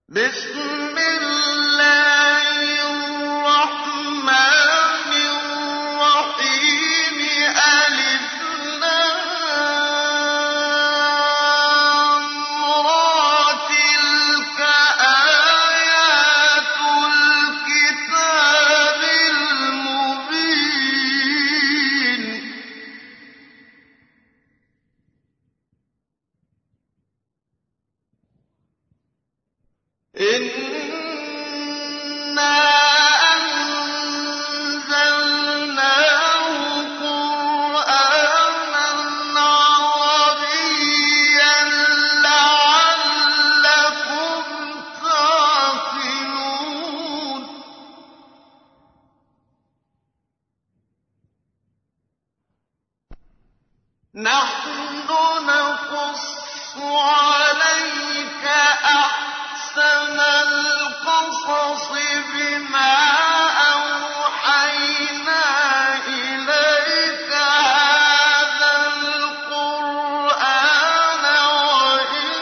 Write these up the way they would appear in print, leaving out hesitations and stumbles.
بسم الله الرحمن الرحيم ألف لام را تلك آيات الكتاب المبين إنا أنزلناه قرآنا عربيا لعلكم تعقلون نحن نقص عليك أحسن القصص بما أوحينا إليك هذا القرآن وإن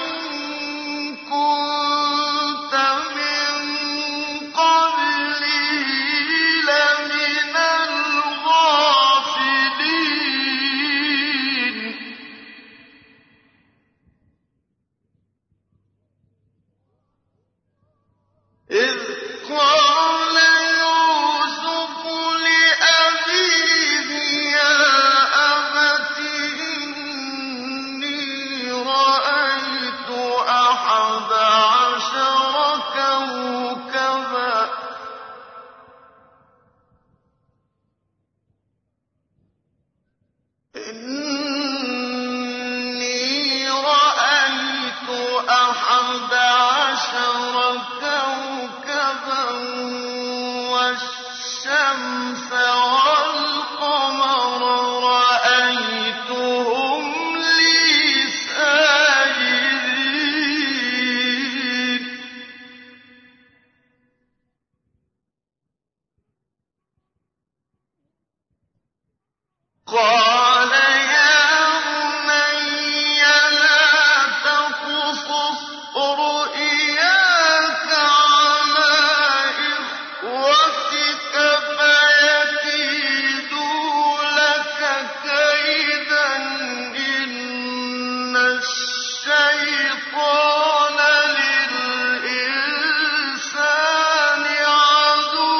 كنت من قبله لمن الغافلين إذ قال يوسف لأبيه يا أبت إني رأيت أحد عشر كوكبا إني رأيت أحد عشر كوكبا والشمس والقمر رأيتهم لي ساجدين قال يا بني لا تقصص رؤياك على إخوتك فيكيدوا لك كيدا إن الشيطان للإنسان عدو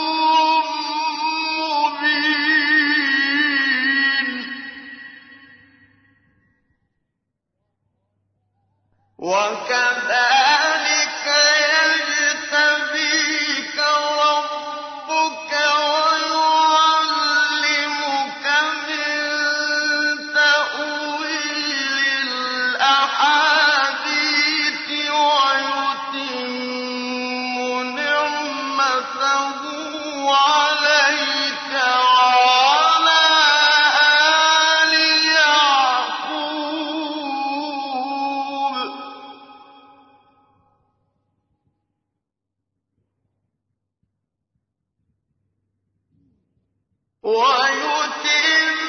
مبين وكذلك يجتبيك ربك ويعلمك من تأويل الأحاديث ويتم نعمته عليك وعلى آل يعقوب ويتم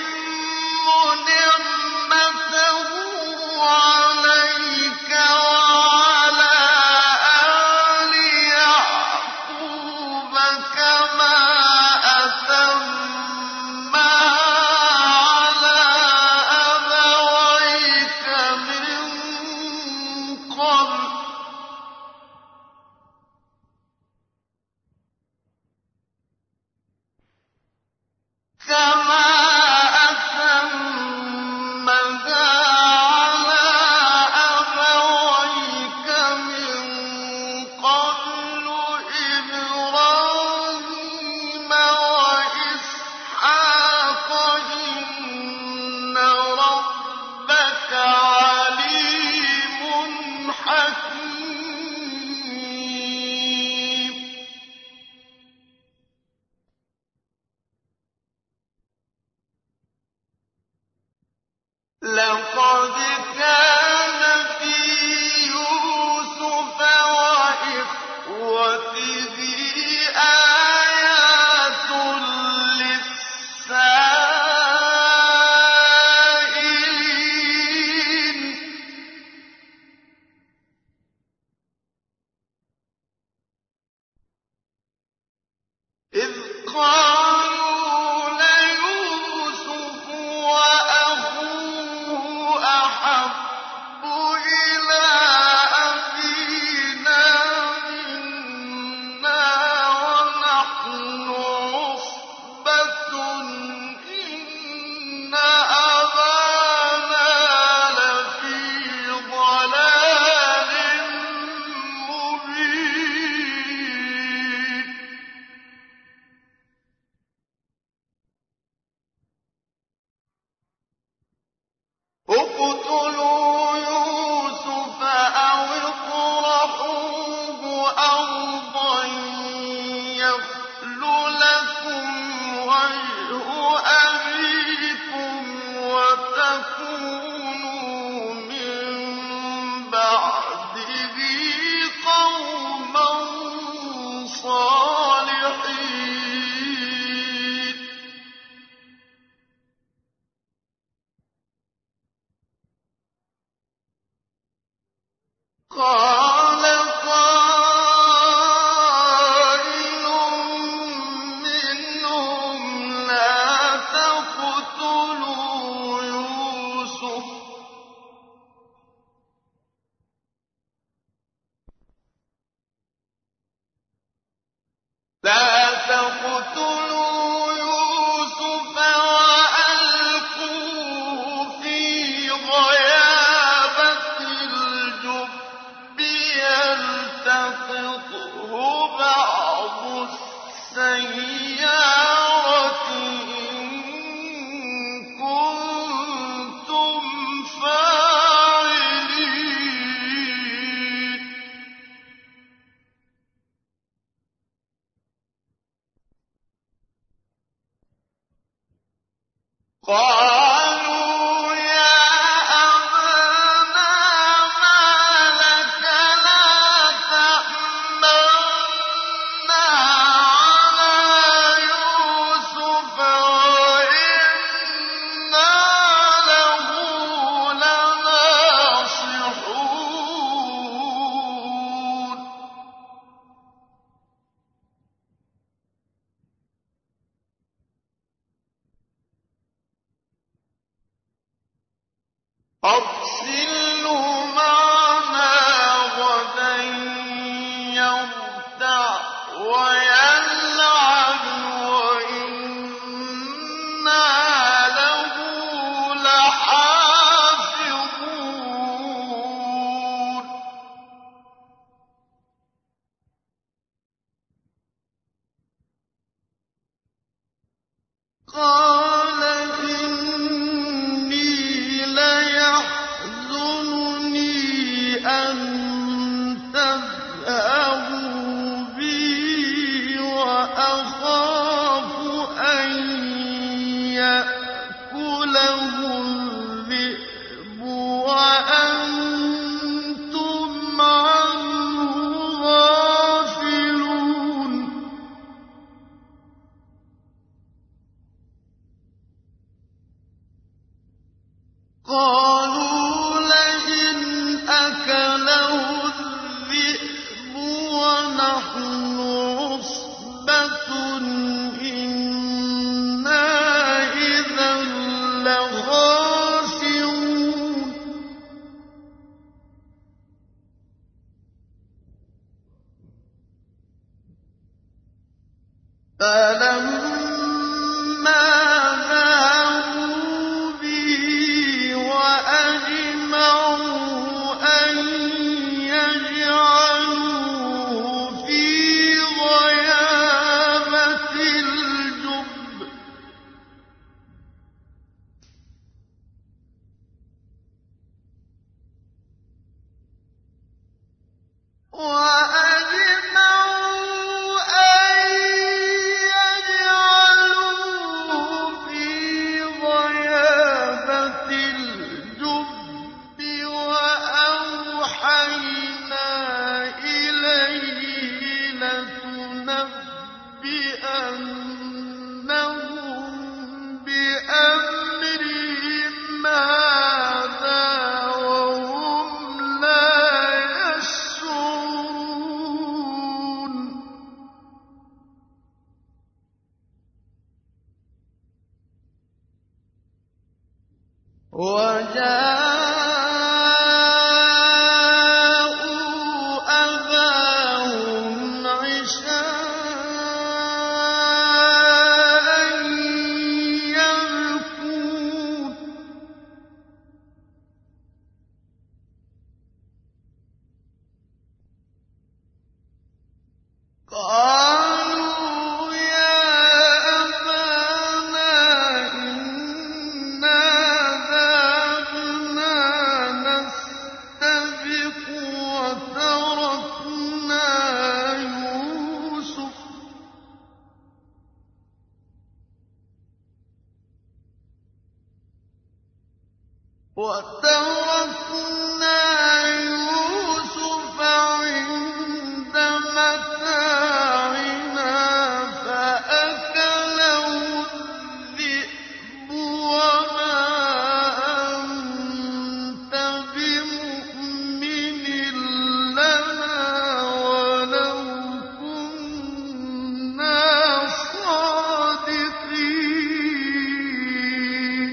نعمته عليك وعلى آل يعقوب كما أتمها على أبويك من قبل قَالُوا لَيُوسُفُ وَأَخُوهُ أَحَبُّ إِلَىٰ أَبِينَا مِنَّا وَنَحْنُ عُصْبَةٌ إِنَّ أَبَانَا لَفِي ضَلَالٍ مُّبِينٍ اقْتُلُوا يُوسُفَ أَوِ اطْرَحُوهُ أَرْضًا يَخْلُ لَكُمْ وَجْهُ أَبِيكُمْ وَتَكُونُوا مِن بَعْدِهِ قَوْمًا صَالِحِينَ قَالَ قَائِلٌ مِّنْهُمْ لَا تَقْتُلُوا يُوسُفَ وَأَلْقُوهُ فِي غَيَابَتِ الْجُبِّ يَلْتَقِطْهُ بَعْضُ السَّيَّارَةِ إِن كُنتُمْ فَاعِلِينَ قَالُوا يَا أَبَانَا مَا لَكَ لَا تَأْمَنَّا عَلَىٰ يُوسُفَ وَإِنَّا لَهُ لَنَاصِحُونَ أَرْسِلْهُ مَعَنَا غَدًا يَرْتَعْ وَيَلْعَبْ وَإِنَّا لَهُ لَحَافِظُونَ قَالَ إِنِّي لَيَحْزُنُنِي أَن تَذْهَبُوا بِي وَأَخَافُ أَن يَأْكُلَهُ الذِّئْبُ وَأَنتُمْ عَنْهُ غَافِلُونَ قَالُوا لَئِنْ أَكَلَهُ الذِّئْبُ وَنَحْنُ عُصْبَةٌ إِنَّا إِذًا لَّخَاسِرُونَ فَلَمَّا ذَهَبُوا بِهِ وَأَجْمَعُوا أَن يَجْعَلُوهُ فِي غَيَابَتِ الْجُبِّ وَأَجْمَعُوا أَن وَجَاءُوا أَبَاهُمْ عِشَاءً يَبْكُونَ قَالُوا يَا أَبَانَا إِنَّا ذَهَبْنَا نَسْتَبِقُ وَتَرَكْنَا يُوسُفَ عِندَ مَتَاعِنَا فَأَكَلَهُ الذِّئْبُ وَمَا أَنتَ بِمُؤْمِنٍ لَّنَا وَلَوْ كُنَّا صَادِقِينَ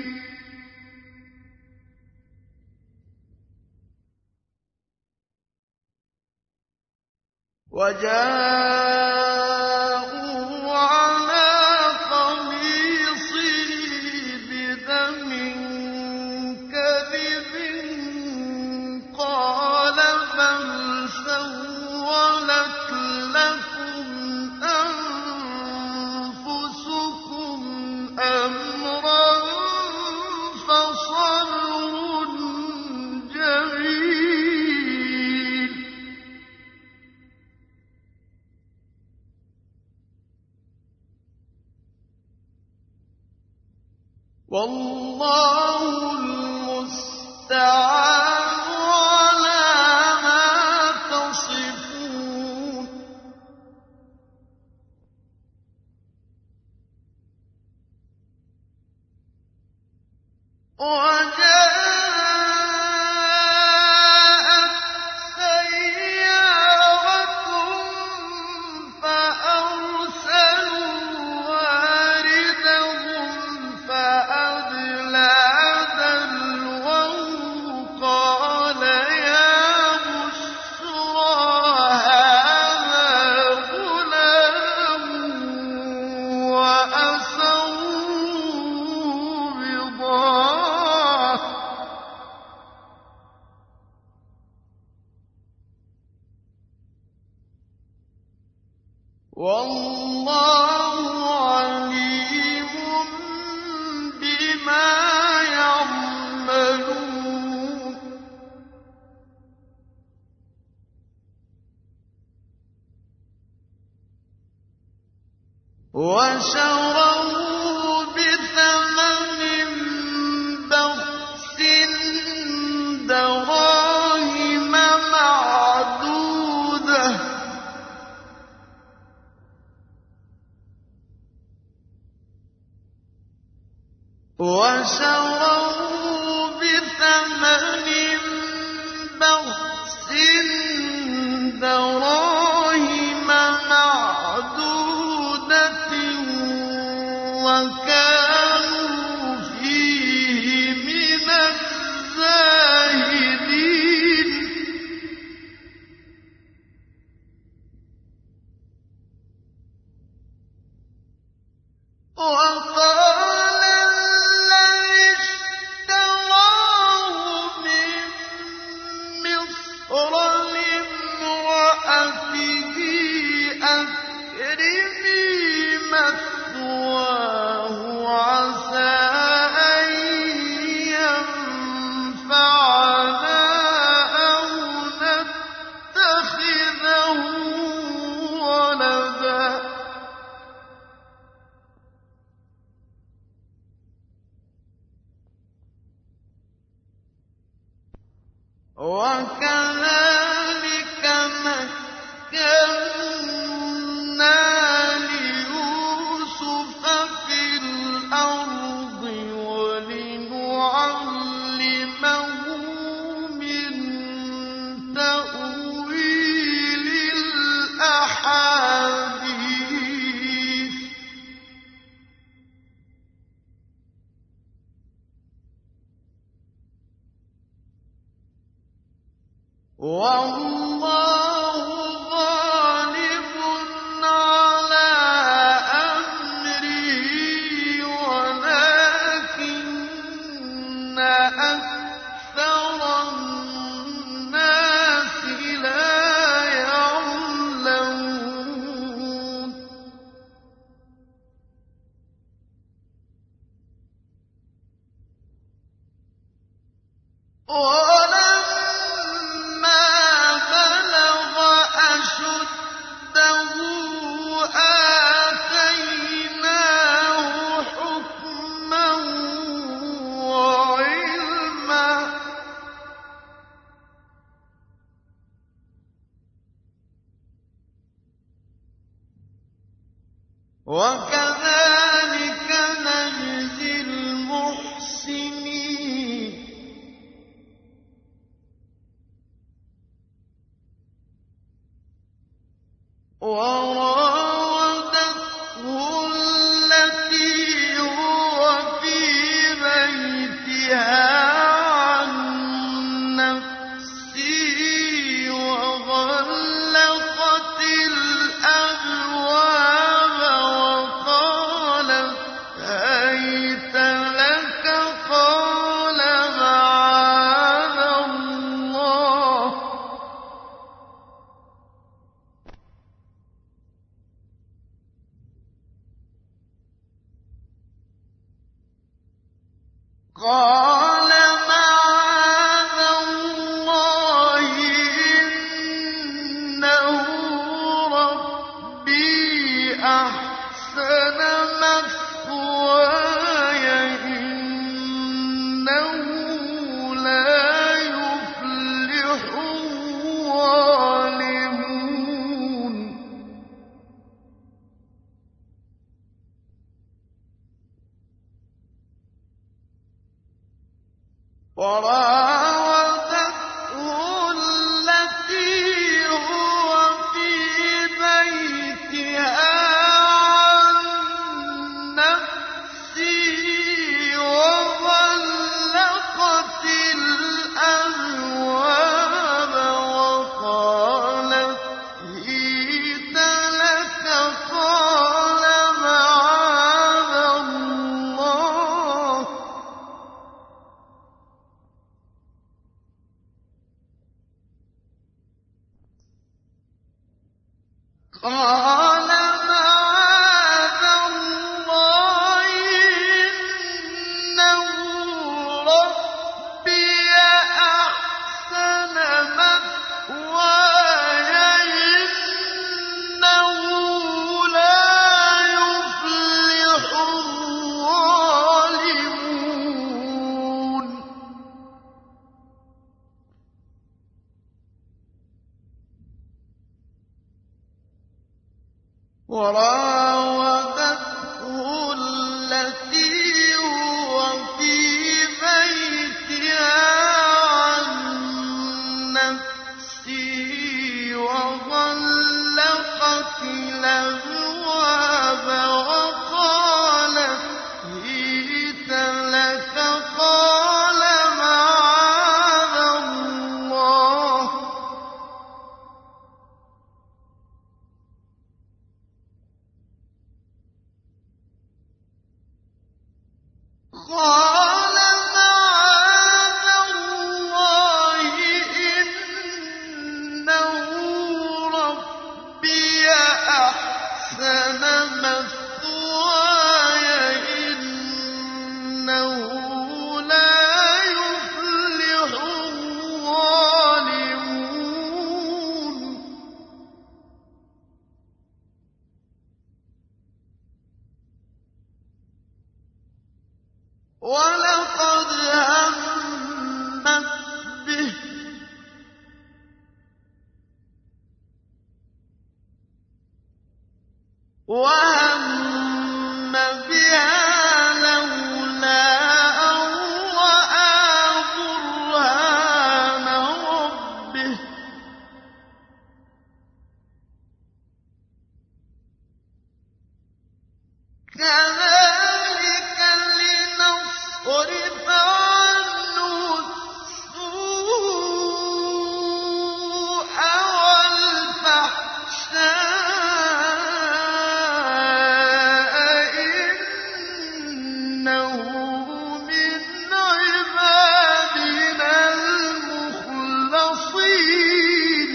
وَجَاءُوا عَلَىٰ قَمِيصِهِ بِدَمٍ كَذِبٍ قَالَ بَلْ سَوَّلَتْ لَكُمْ أَنفُسُكُمْ أَمْرًا فَصَبْرٌ جَمِيلٌ وَاللَّهُ الْمُسْتَعَانُ عَلَىٰ مَا تَصِفُونَ وَجَاءَتْ سَيَّارَةٌ فَأَرْسَلُوا وَارِدَهُمْ فَأَدْلَىٰ دَلْوَهُ قَالَ يَا بُشْرَىٰ هَٰذَا غُلَامٌ وَأَسَرُّوهُ بِضَاعَةً ۚ وَاللَّهُ عَلِيمٌ بِمَا يَعْمَلُونَ وَشَرَوْهُ بِثَمَنٍ بَخْسٍ دَرَاهِمَ مَعْدُودَةٍ وَكَانُوا فِيهِ مِنَ الزَّاهِدِينَ وَقَالَ الَّذِي اشْتَرَاهُ مِن مِّصْرَ لِامْرَأَتِهِ أَكْرِمِي مَثْوَاهُ عَسَىٰ أَن يَنفَعَنَا أَوْ نَتَّخِذَهُ وَلَدًا ۚ وَكَذَٰلِكَ مَكَّنَّا لِيُوسُفَ فِي الْأَرْضِ وَلِنُعَلِّمَهُ مِن تَأْوِيلِ الْأَحَادِيثِ ۚ وَكَذَٰلِكَ نَجْزِي الْمُحْسِنِينَ وَرَاوَدَتْهُ الَّتِي هُوَ فِي بَيْتِهَا عَن نَّفْسِهِ وَغَلَّقَتِ الْأَبْوَابَ وَقَالَتْ هَيْتَ لَكَ قَالَ مَعَاذَ اللَّهِ إِنَّهُ رَبِّي أَحْسَنَ مَثْوَايَ إِنَّهُ لَا يُفْلِحُ الظَّالِمُونَ وَرَاوَدَتْهُ الَّتِي هُوَ فِي بَيْتِهَا عَن نَّفْسِهِ وَغَلَّقَتِ الْأَبْوَابَ وَقَالَتْ هِيتَ لَكَ قَالَ مَعَاذَ اللَّهِ إِنَّهُ رَبِّي أَحْسَنَ مَثْوَايَ إِنَّهُ لَا يُفْلِحُ الظَّالِمُونَ وَرَاوَدَتْهُ الَّتِي هُوَ فِي بَيْتِهَا عَن نَّفْسِهِ وَغَلَّقَتِ الْأَبْوَابَ وَقَالَتْ هِيتَ لَكَ قَالَ مَعَاذَ اللَّهِ إِنَّهُ رَبِّي أَحْسَنَ مَثْوَايَ إِنَّهُ لَا يُفْلِحُ الظَّالِمُونَ وَلَقَدْ هَمَّتْ بِهِ وَهَمَّ بِهَا لَوْلَا أَن رَّأَىٰ بُرْهَانَ رَبِّهِ ۚ كَذَٰلِكَ لِنَصْرِفَ عَنْهُ السُّوءَ وَالْفَحْشَاءَ ۚ إِنَّهُ مِنْ عِبَادِنَا الْمُخْلَصِينَ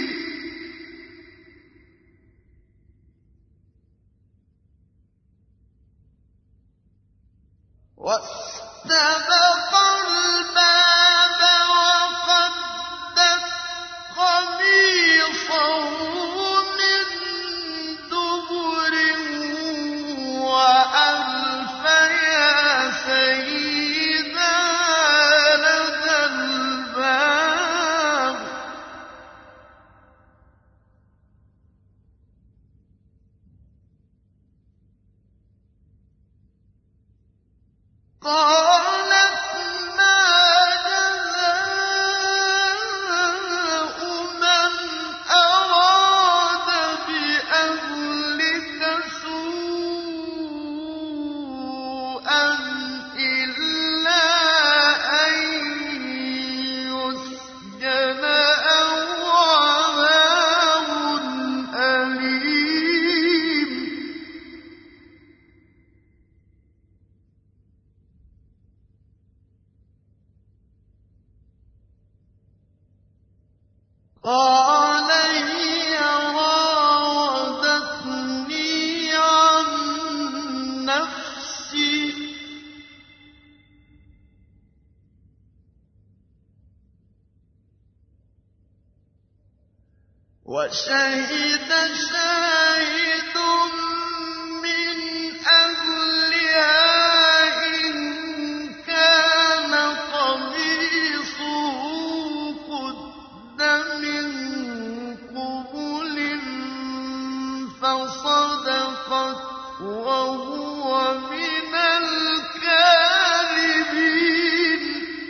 وَاسْتَبَقَ الْبَابَ وَقَدَّتْ قَمِيصَهُ مِن دُبُرٍ وَأَلْفَ يَا سَيِّدَهَا لَدَى الْبَابِ ۚ قالت ما جزاء من أراد بأهلك سوءا إلا أن يسجن أو عذاب أليم. قال هي راودتني عن نفسي وشهد شاهد من أهلها إن كان قميصه قد من قبل فصدقت وهو من الكاذبين.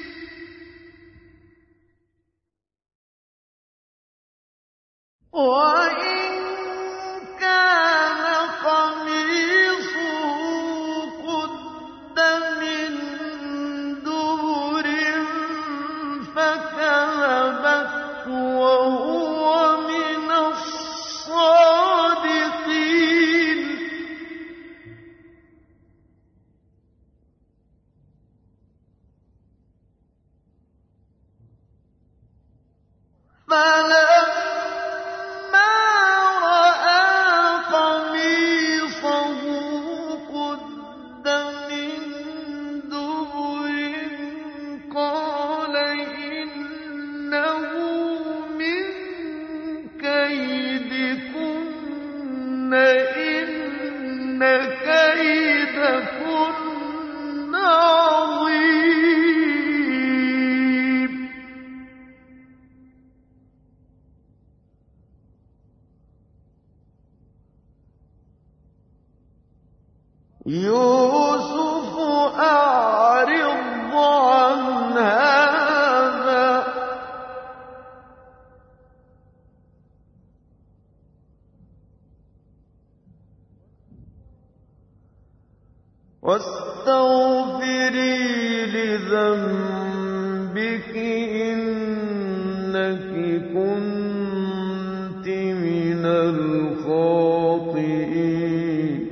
وإن كان قميصه قد من دبر فكذبت وهو من الصادقين. فلما رأى قميصه قد من دبر قال إنه من كيدكن إن كيدكن عظيم. يوسف أعرض عن هذا واستغفري لذنبك إنك كنت من الخاطئين.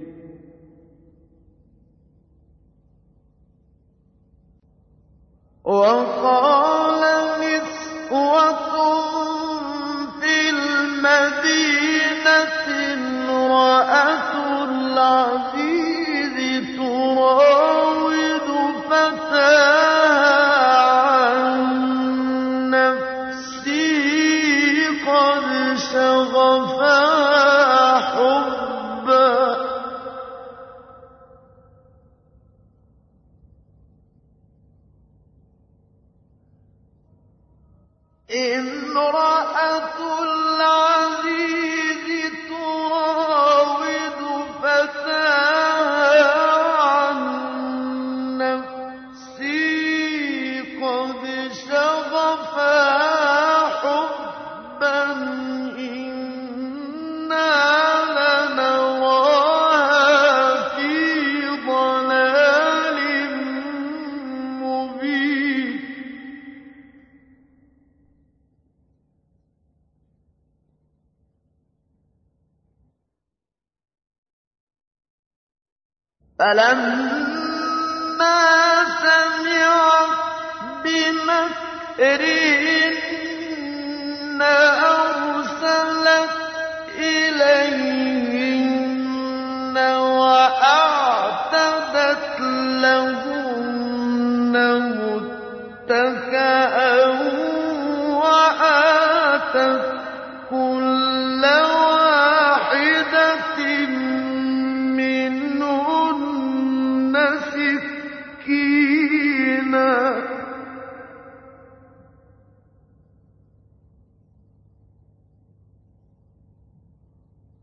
وقال نسوة في المدينة امرأة العزيز تراود فتاها عن نفسه قد شغفها حبا امرأة العزيز تراود فتاها عن نفسه قد شغفها حبا إنا لنراها في ضلال مبين. فلما سمعت بمكرهن أرسلت إليهن وأعتدت لهن متكئا وآتت كل واحدة منهن سكينا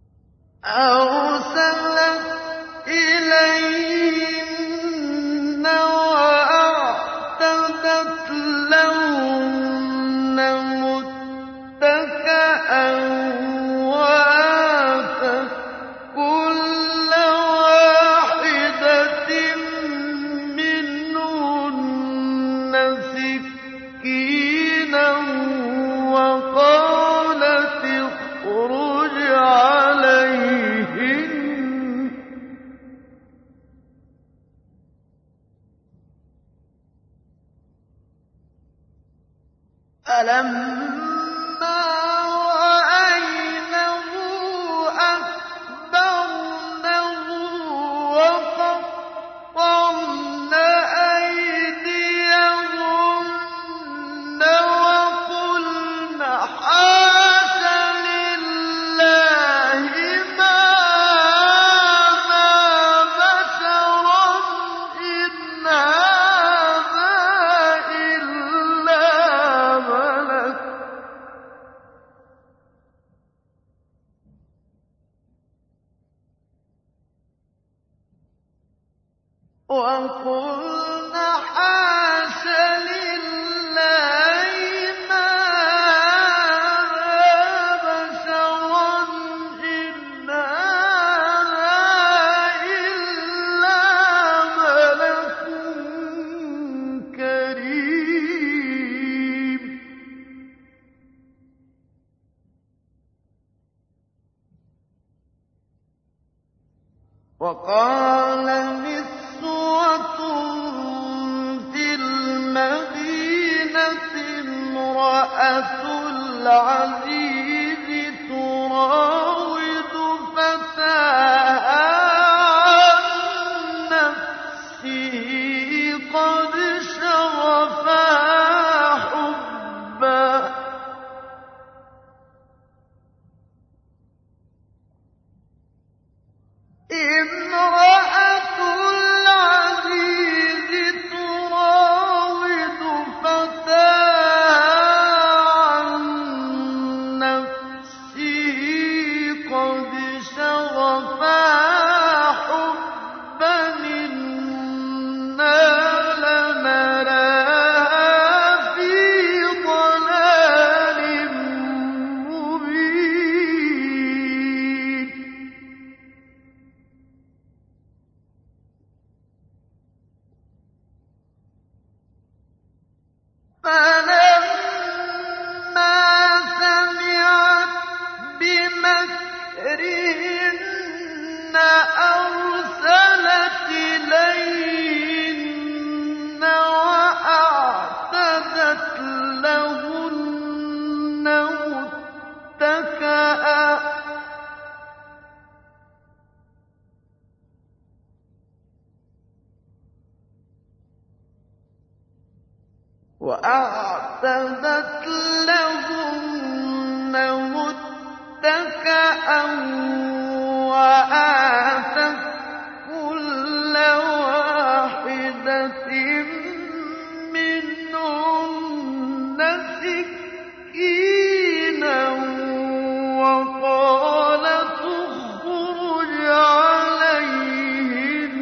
أرسلت إليهن فَلَمَّا رَأَيْنَهُ أَكْبَرْنَهُ وَقَطَّعْنَ أَيْدِيَهُنَّ وَقُلْنَ حَاشَ لِلَّهِ مَا هَٰذَا بَشَرًا إِنْ هَٰذَا إِلَّا مَلَكٌ وَقُلْنَ حَاشَ لِلَّهِ مَا هَٰذَا بَشَرًا إِنْ هَٰذَا إِلَّا مَلَكٌ كَرِيمٌ وَقَالَ نِسْوَةٌ فِي الْمَدِينَةِ امْرَأَتُ الْعَزِيزِ تُرَاوِدُ فَتَاهَا عَن نَّفْسِهِ قَدْ شَغَفَهَا حُبًّا امرأة العزيز تراود فتاها عن نفسه قد شغفها حبا إنا لنراها في ضلال مبين فَلَمَّا سَمِعَتْ بِمَكْرِهِنَّ أَرْسَلَتْ إِلَيْهِنَّ وَأَعْتَدَتْ لَهُنَّ مُتَّكَأً وَآتَتْ كُلَّ وَاحِدَةٍ مِّنْهُنَّ سِكِّينًا وَقَالَتِ اخْرُجْ عَلَيْهِنَّ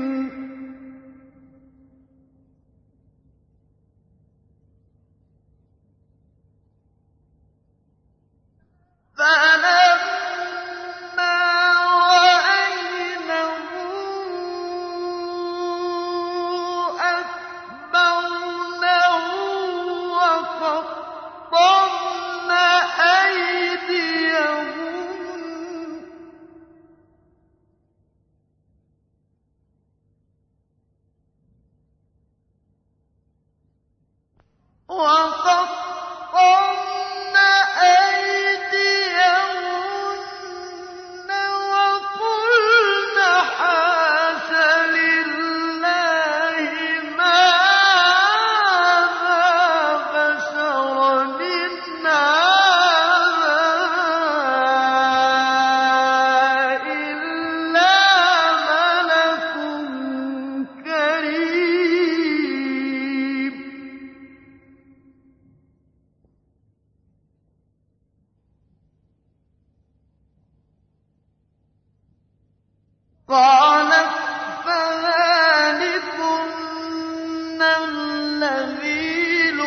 فَلَمَّا رَأَيْنَهُ أَكْبَرْنَهُ وَقَطَّعْنَ أَيْدِيَهُنَّ وَقُلْنَ حَاشَ لِلَّهِ مَا هَٰذَا بَشَرًا إِنْ هَٰذَا إِلَّا مَلَكٌ كَرِيمٌ قَالَتْ فَذَٰلِكُنَّ الَّذِي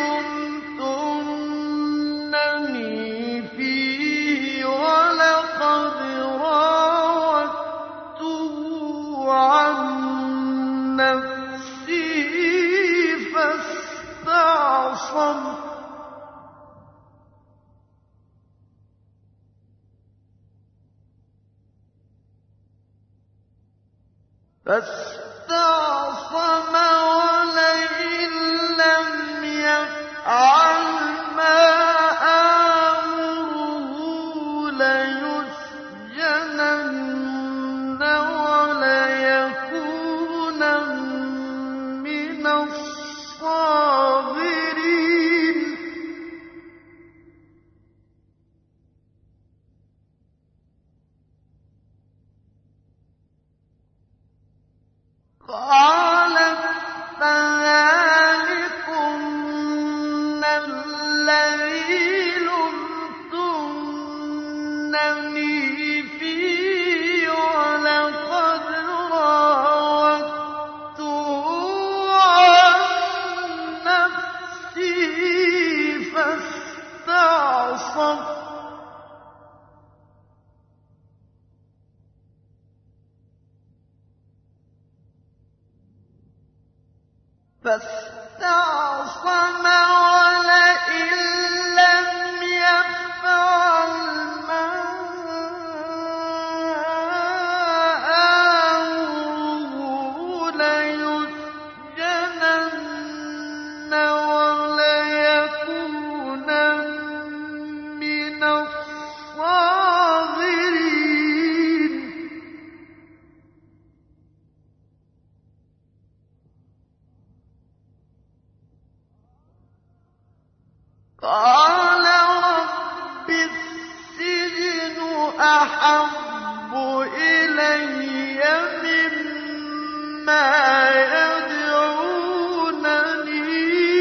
لُمْتُنَّنِي فِيهِ وَلَقَدْ رَاوَدتُّهُ عَن نَّفْسِهِ فَاسْتَعْصَمَ ولئن لم يفعل ما قالت فذلكن الذي لمتنني فيه ولقد راودته عن نفسه فاستعصم ولئن لم يفعل ما آمره ليسجنن وليكونن من الصاغرين. قال رب السجن أحب إلي مما يدعونني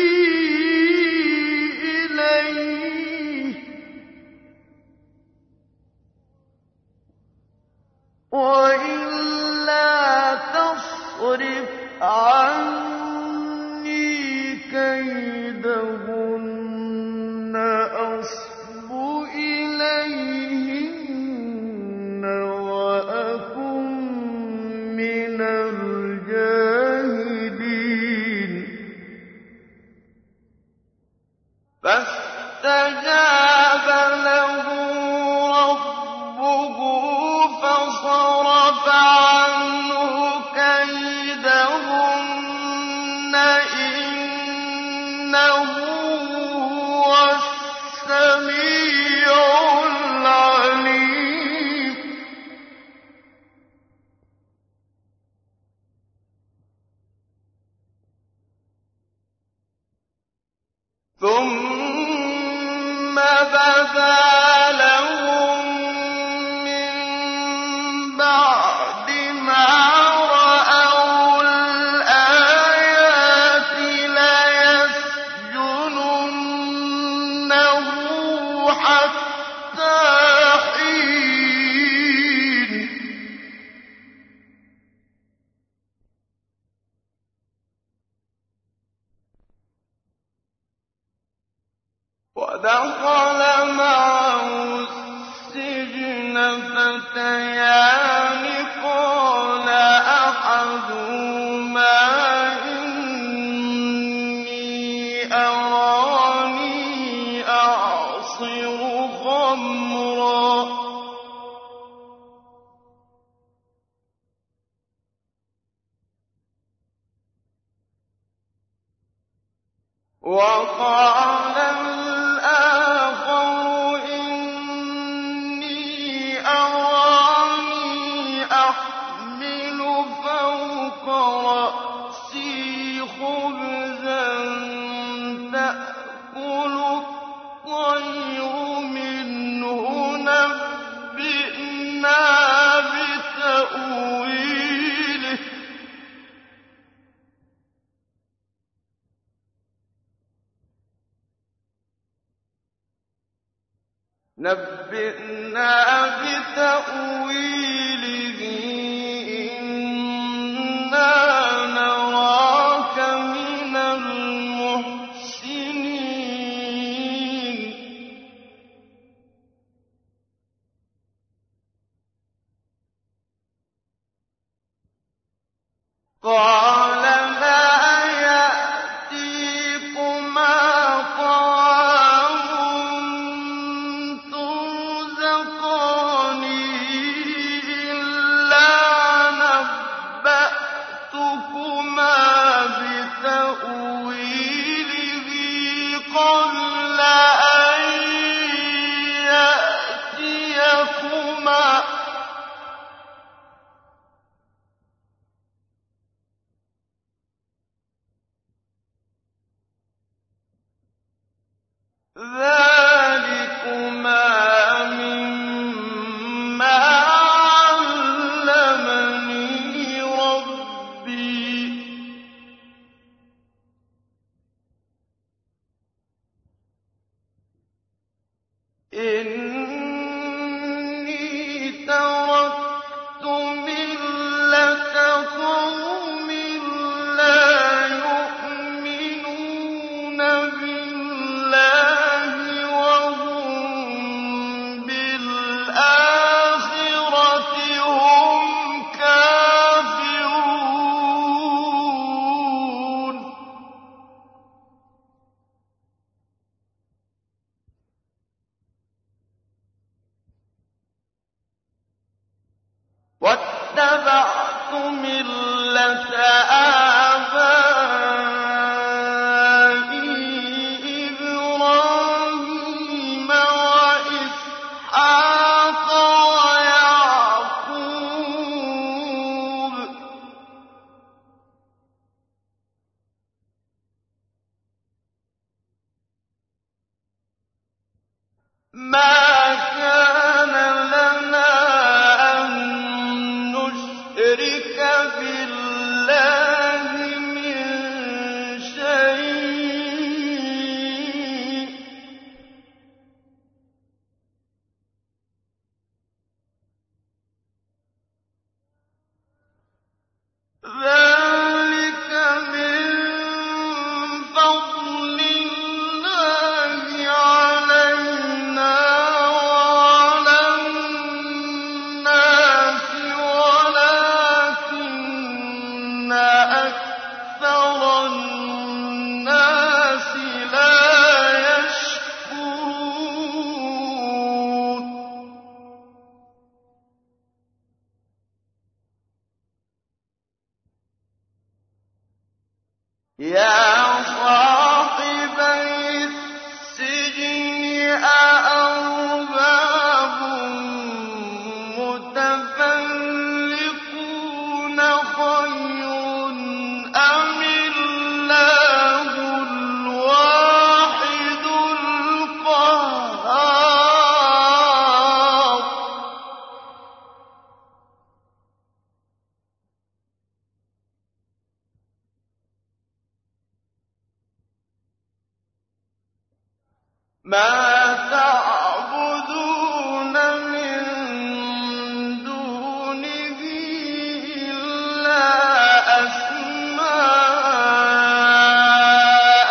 إليه وإلا تصرف عني كيدهن أصب إليهن وأكن من الجاهلين. فاستجاب له ربه فصرف عنه كيدهن إنه هو السميع العليم. ثم بدا لهم من بعد ما رأوا الآيات ليسجننه حتى حين. ودخل معه السجن فتيان قال أحدهما إني أراني أعصر خمرا وقال الآخر إني أراني أحمل فوق رأسي خبزا تأكل الطير منه نبئنا بتأويله إنا نراك من المحسنين. قال لا يأتيكما طعام ترزقانه إلا نبأتكما بتأويله قبل أن يأتيكما ذلكما مما علمني ربي تَرَكْتُ مِلَّةَ قَوْمٍ لَّا يُؤْمِنُونَ بِاللَّهِ وَهُم بِالْآخِرَةِ هُمْ كَافِرُونَ وَاتَّبَعْتُ مِلَّةَ آبَائِي إِبْرَاهِيمَ وَإِسْحَاقَ وَيَعْقُوبَ ۚ مَا كَانَ لَنَا أَن نُّشْرِكَ بِاللَّهِ مِن شَيْءٍ ۚ ذَٰلِكَ مِن فَضْلِ اللَّهِ عَلَيْنَا وَعَلَى النَّاسِ وَلَٰكِنَّ أَكْثَرَ النَّاسِ لَا يَشْكُرُونَ يَا صَاحِبَيِ السِّجْنِ أَأَرْبَابٌ مُّتَفَرِّقُونَ خَيْرٌ أَمِ اللَّهُ الْوَاحِدُ الْقَهَّارُ مَا تَعْبُدُونَ مِن دُونِهِ إِلَّا أَسْمَاءً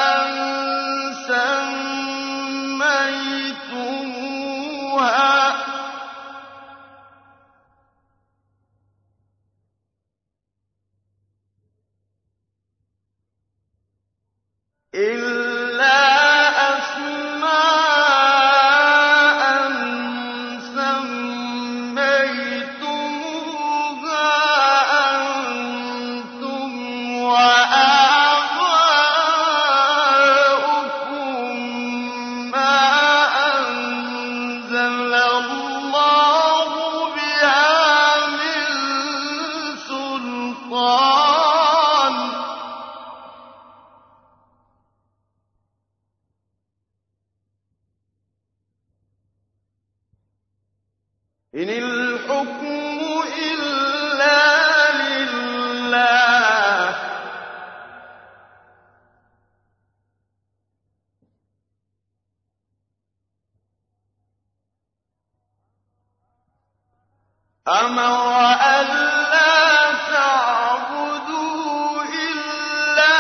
سَمَّيْتُمُوهَا أَنتُمْ وَآبَاؤُكُم مَّا أَنزَلَ اللَّهُ بِهَا مِن سُلْطَانٍ ۚ إِنِ الْحُكْمُ إِلَّا لِلَّهِ ۖ أَمَرَ أَلَّا تَعْبُدُوا إِلَّا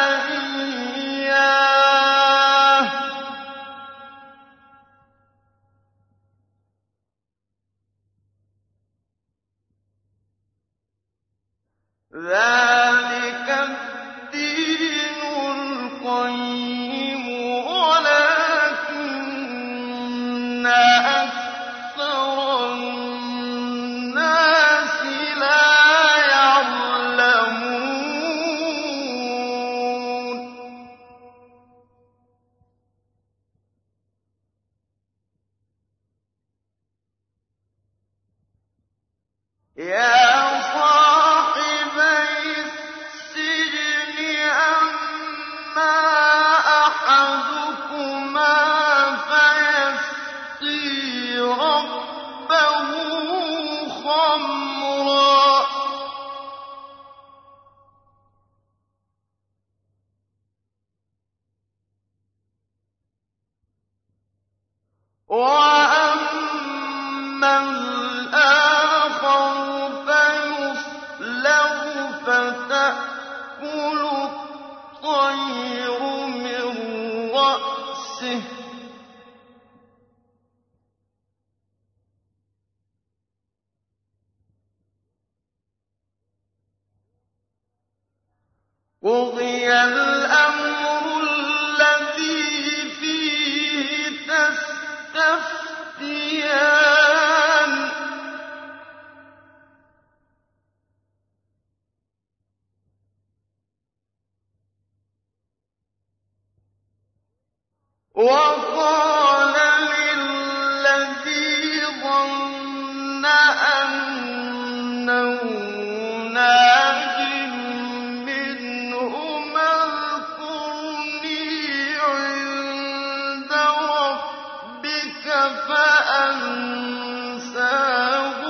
إِيَّاهُ ۚ ذَٰلِكَ الدِّينُ الْقَيِّمُ وَلَٰكِنَّ أَكْثَرَ النَّاسِ لَا يَعْلَمُونَ يَا صَاحِبَيِ السِّجْنِ أَمَّا أَحَدُكُمَا فَيَسْقِي رَبَّهُ خَمْرًا ۖ وَأَمَّا الْآخَرُ قُضِيَ الْأَمْرُ الَّذِي فِيهِ تَسْتَفْتِيَانِ وَقَالَ لِلَّذِي ظَنَّ أَنَّهُ نَاجٍ مِّنْهُمَا اذْكُرْنِي عِندَ رَبِّكَ فَأَنسَاهُ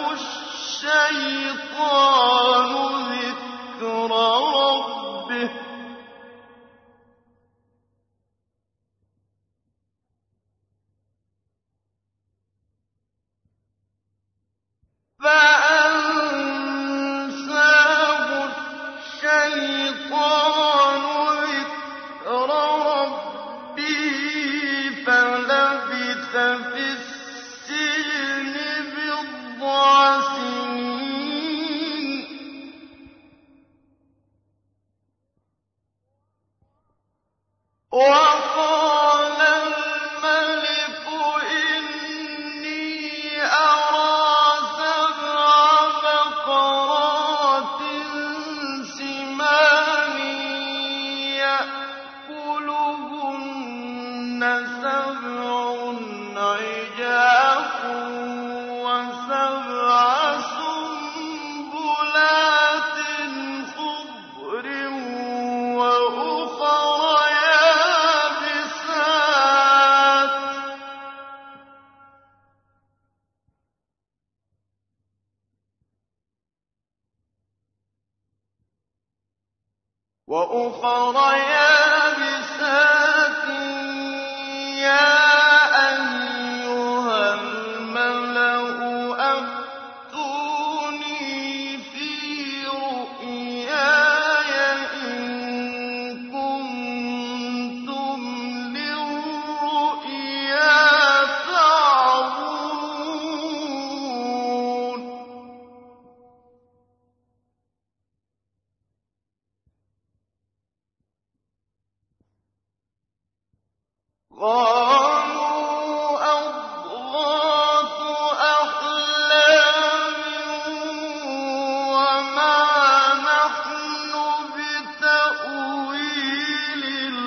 الشَّيْطَانُ ذِكْرَ رَبِّهِ فلبث في السجن بضع سنين وقال الملك إني أرى سبع بقرات سمان يأكلهن سبع عجاف وسبع سنبلات خضر وأخر يابسات يا أيها الملأ أفتوني في رؤياي إن كنتم للرؤيا تعبرون قالوا أضغاث أحلام وما نحن بتأويل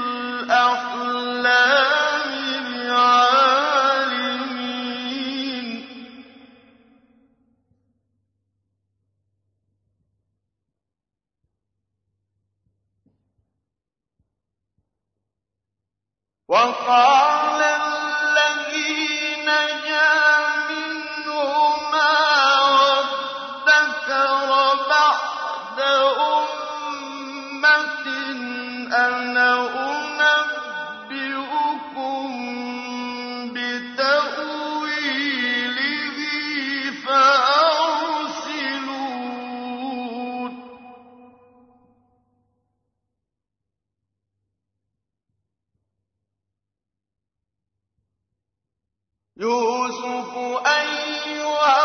الأحلام بعالمين وقال الذي نجا منهما وادكر بعد أمة أنا أنبئكم بتأويله فأرسلون يوسف أيها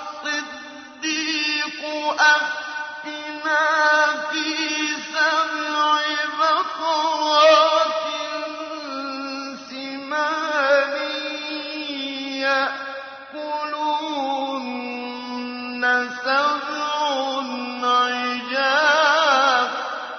الصديق أفتنا في سبع بقرات سمان يأكلهن سبع عجاف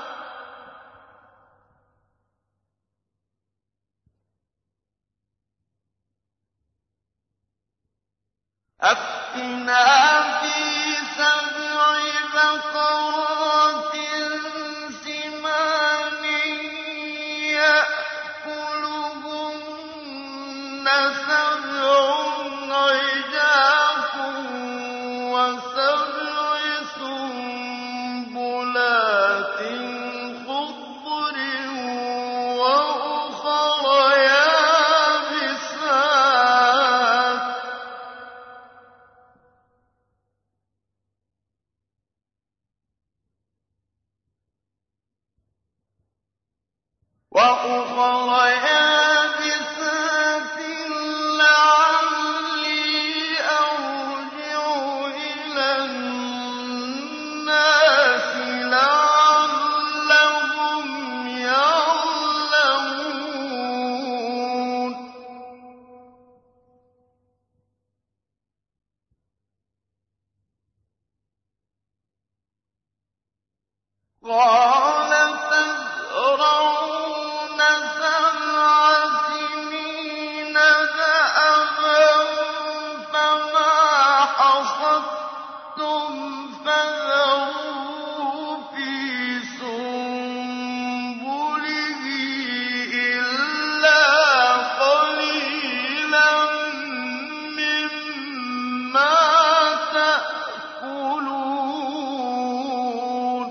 أفتنا في سبع بقرات سمان يأكلهن سبع عجاف وسبع سنبلات خضر وأخر يابسات لعلي أرجع إلى الناس لعلهم قَالَ تَزْرَعُونَ 7 سِنِينَ دَأَبًا فَمَا حَصَدتُّمْ فَذَرُوهُ فِي سُنبُلِهِ إِلَّا قَلِيلًا مِّمَّا تَأْكُلُونَ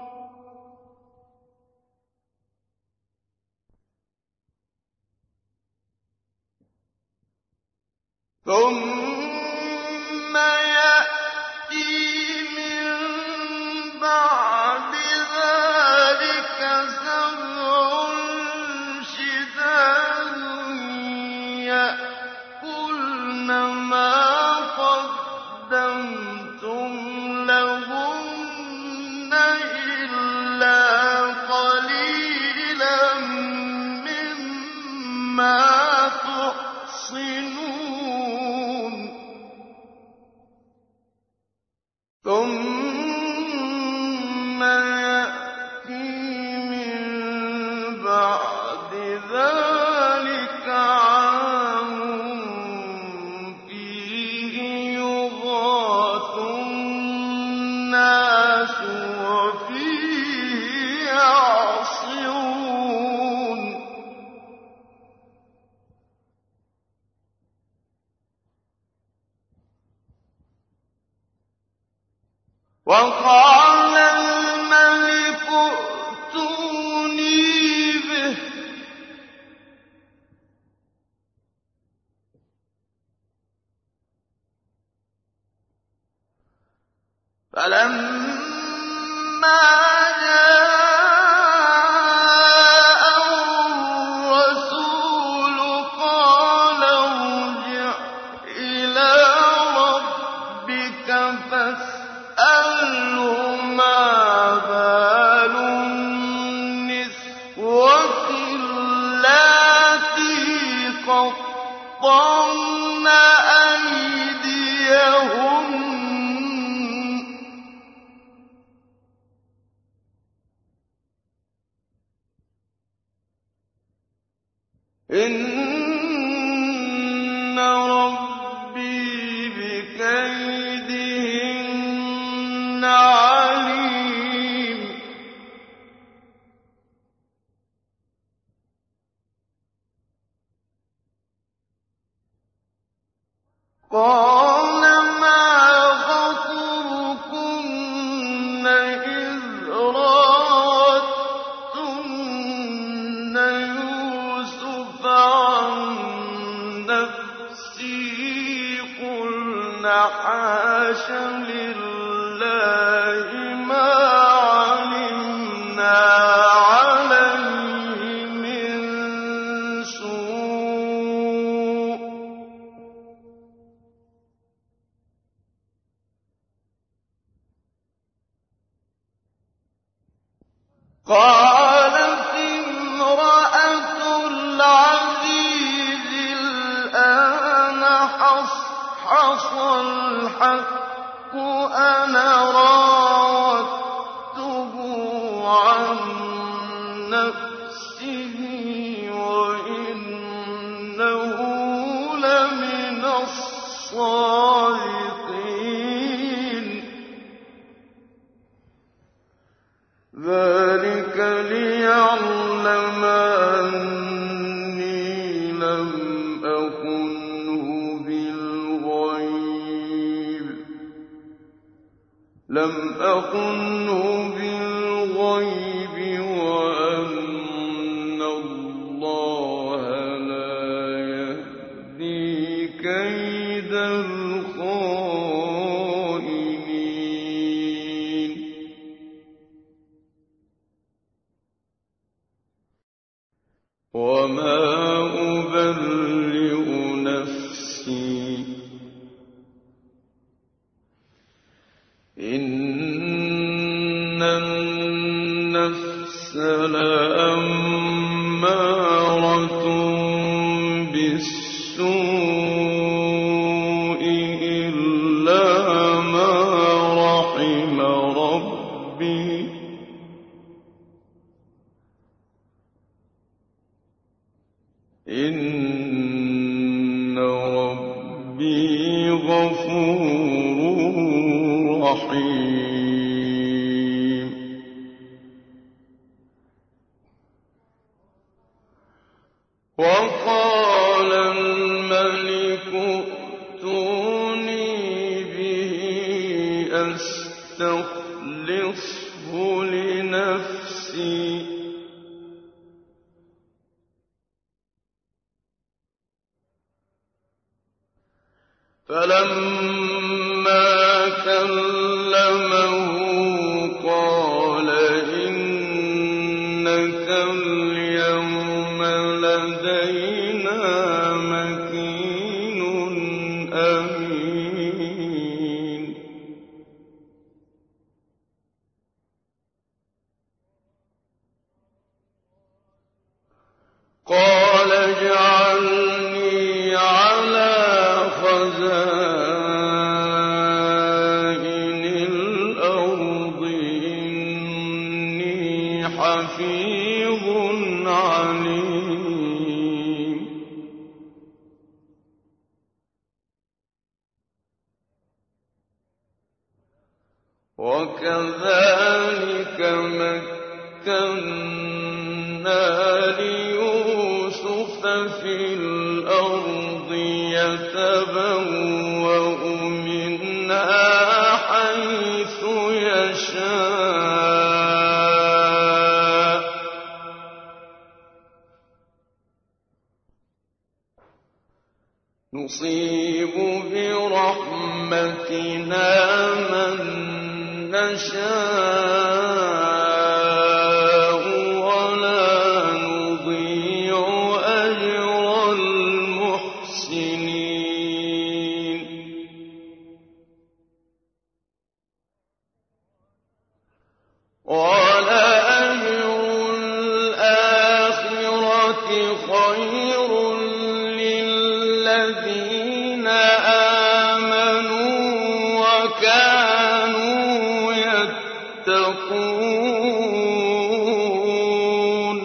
ثُمَّ يَأْتِي مِن بَعْدِ ذَٰلِكَ 7 شِدَادٌ يَأْكُلْنَ مَا قَدَّمْتُمْ لَهُنَّ إِلَّا قَلِيلًا مِّمَّا تُحْصِنُونَ ثُمَّ يَأْتِي مِن بَعْدِ ذَٰلِكَ عَامٌ فِيهِ يُغَاثُ النَّاسُ وَفِيهِ يَعْصِرُونَ وَقَالَ الْمَلِكُ ائْتُونِي بِهِ ۖ فَلَمَّا جَاءَهُ الرَّسُولُ قَالَ ارْجِعْ إِلَىٰ رَبِّكَ فَاسْأَلْهُ مَا بَالُ النِّسْوَةِ اللَّاتِي قَطَّعْنَ أَيْدِيَهُنَّ ۚ إِنَّ رَبِّي بِكَيْدِهِنَّ عَلِيمٌ قَالَ مَا خَطْبُكُنَّ إِذْ رَاوَدتُّنَّ يُوسُفَ عَن نَّفْسِهِ قُلْنَ حَاشَ لِلَّهِ مَا عَلِمْنَا عَلَيْهِ مِن سُوءٍ ۚ قَالَتِ امْرَأَتُ الْعَزِيزِ الْآنَ حَصْحَصَ الْحَقُّ أَنَا رَاوَدتُّهُ عَن نَّفْسِهِ وَإِنَّهُ لَمِنَ الصَّادِقِينَ ذَٰلِكَ لِيَعْلَمَ أَنِّي لَمْ أَخُنْهُ بِالْغَيْبِ وَأَنَّ اللَّهَ لَا يَهْدِي كَيْدَ الْخَائِنِينَ وَمَا أُبَرِّئُ نَفْسِي ۚ إِنَّ النَّفْسَ لَأَمَّارَةٌ بِالسُّوءِ إِلَّا مَا رَحِمَ رَبِّي رحيم. وقال الملك ائتوني به أستخلصه لنفسي. فلما كلمه قال إنك اليوم لدينا مكين أمين. قال اجعلني على خزائن الأرض إني حفيظ عليم. وكذلك مكنا ليوسف في الأرض يتبوأ منها حيث يشاء نصيب برحمتنا من نشاء ولا نضيع أجر المحسنين. ولأجر الآخرة خير للذين آمنوا وكانوا يتقون.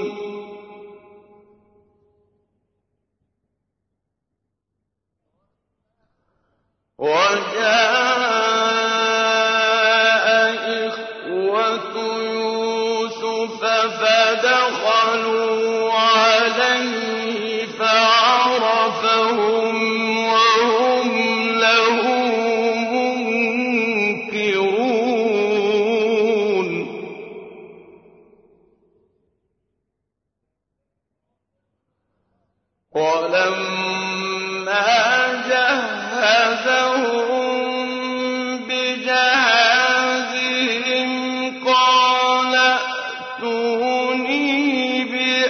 وجاء إخوة يوسف فدخلوا عليه فعرفهم وهم له منكرون. ولما جهزهم بجهازهم قال ائتوني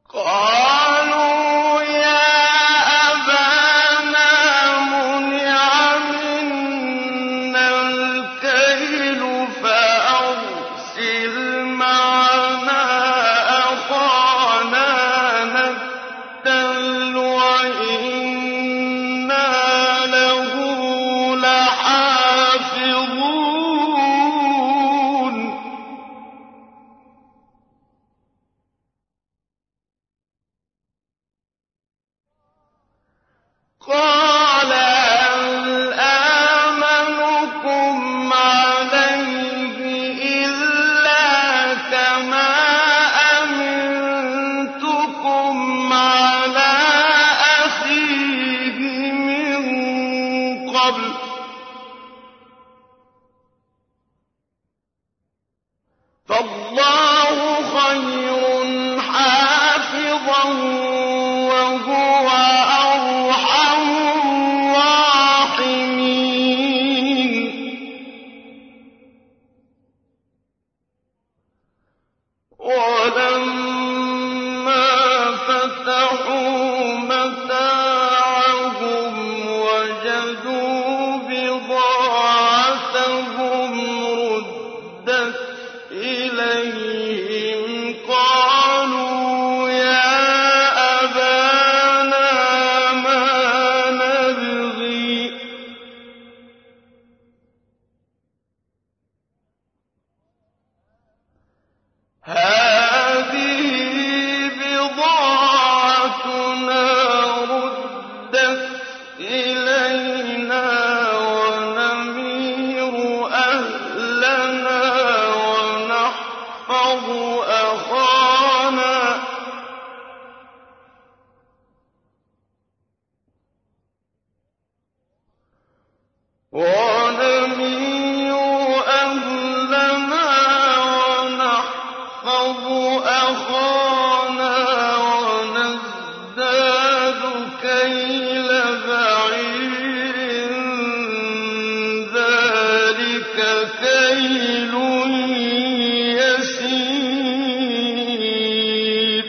قالوا يا أبانا منع منا الكيل فأرسل معنا أخانا نكتل وإنا له لحافظون قال هل آمنكم عليه إلا كما أمنتكم على أخيه من قبل فالله خير حافظا وهو أرحم الراحمين ولما فتحوا متاعهم وجدوا بضاعتهم ردت إليهم قالوا يا أبانا ما نبغي هذه بضاعتنا ردت إلينا ونمير أهلنا ونحفظ أخانا ونزداد كيل بعير ذلك كيل يسير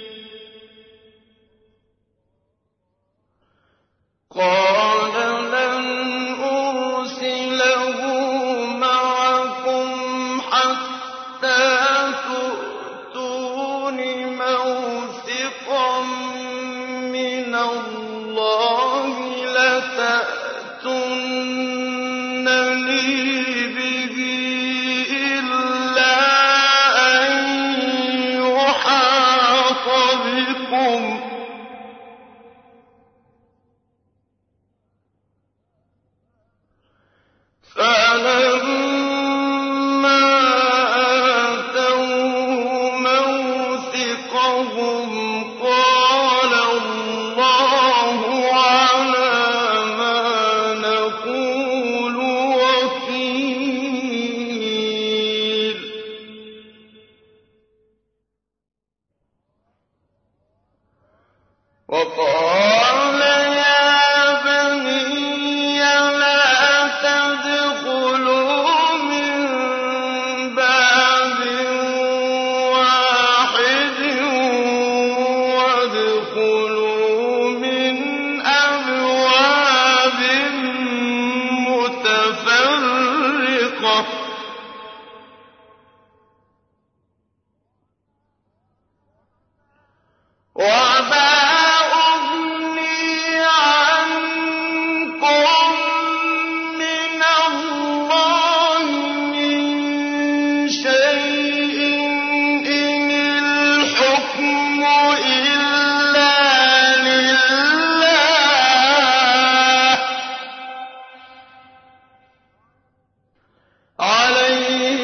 قال لن أرسله معكم حتى تؤتون موثقا من الله لتأتونني به إلا أن يحاط بكم فلما آتوه موثقهم قال الله على ما نقول وكيل وقال يا بني لا تدخلوا من باب واحد وادخلوا من أبواب متفرقة وما أغني عنكم من الله من شيء إن الحكم إلا لله عليه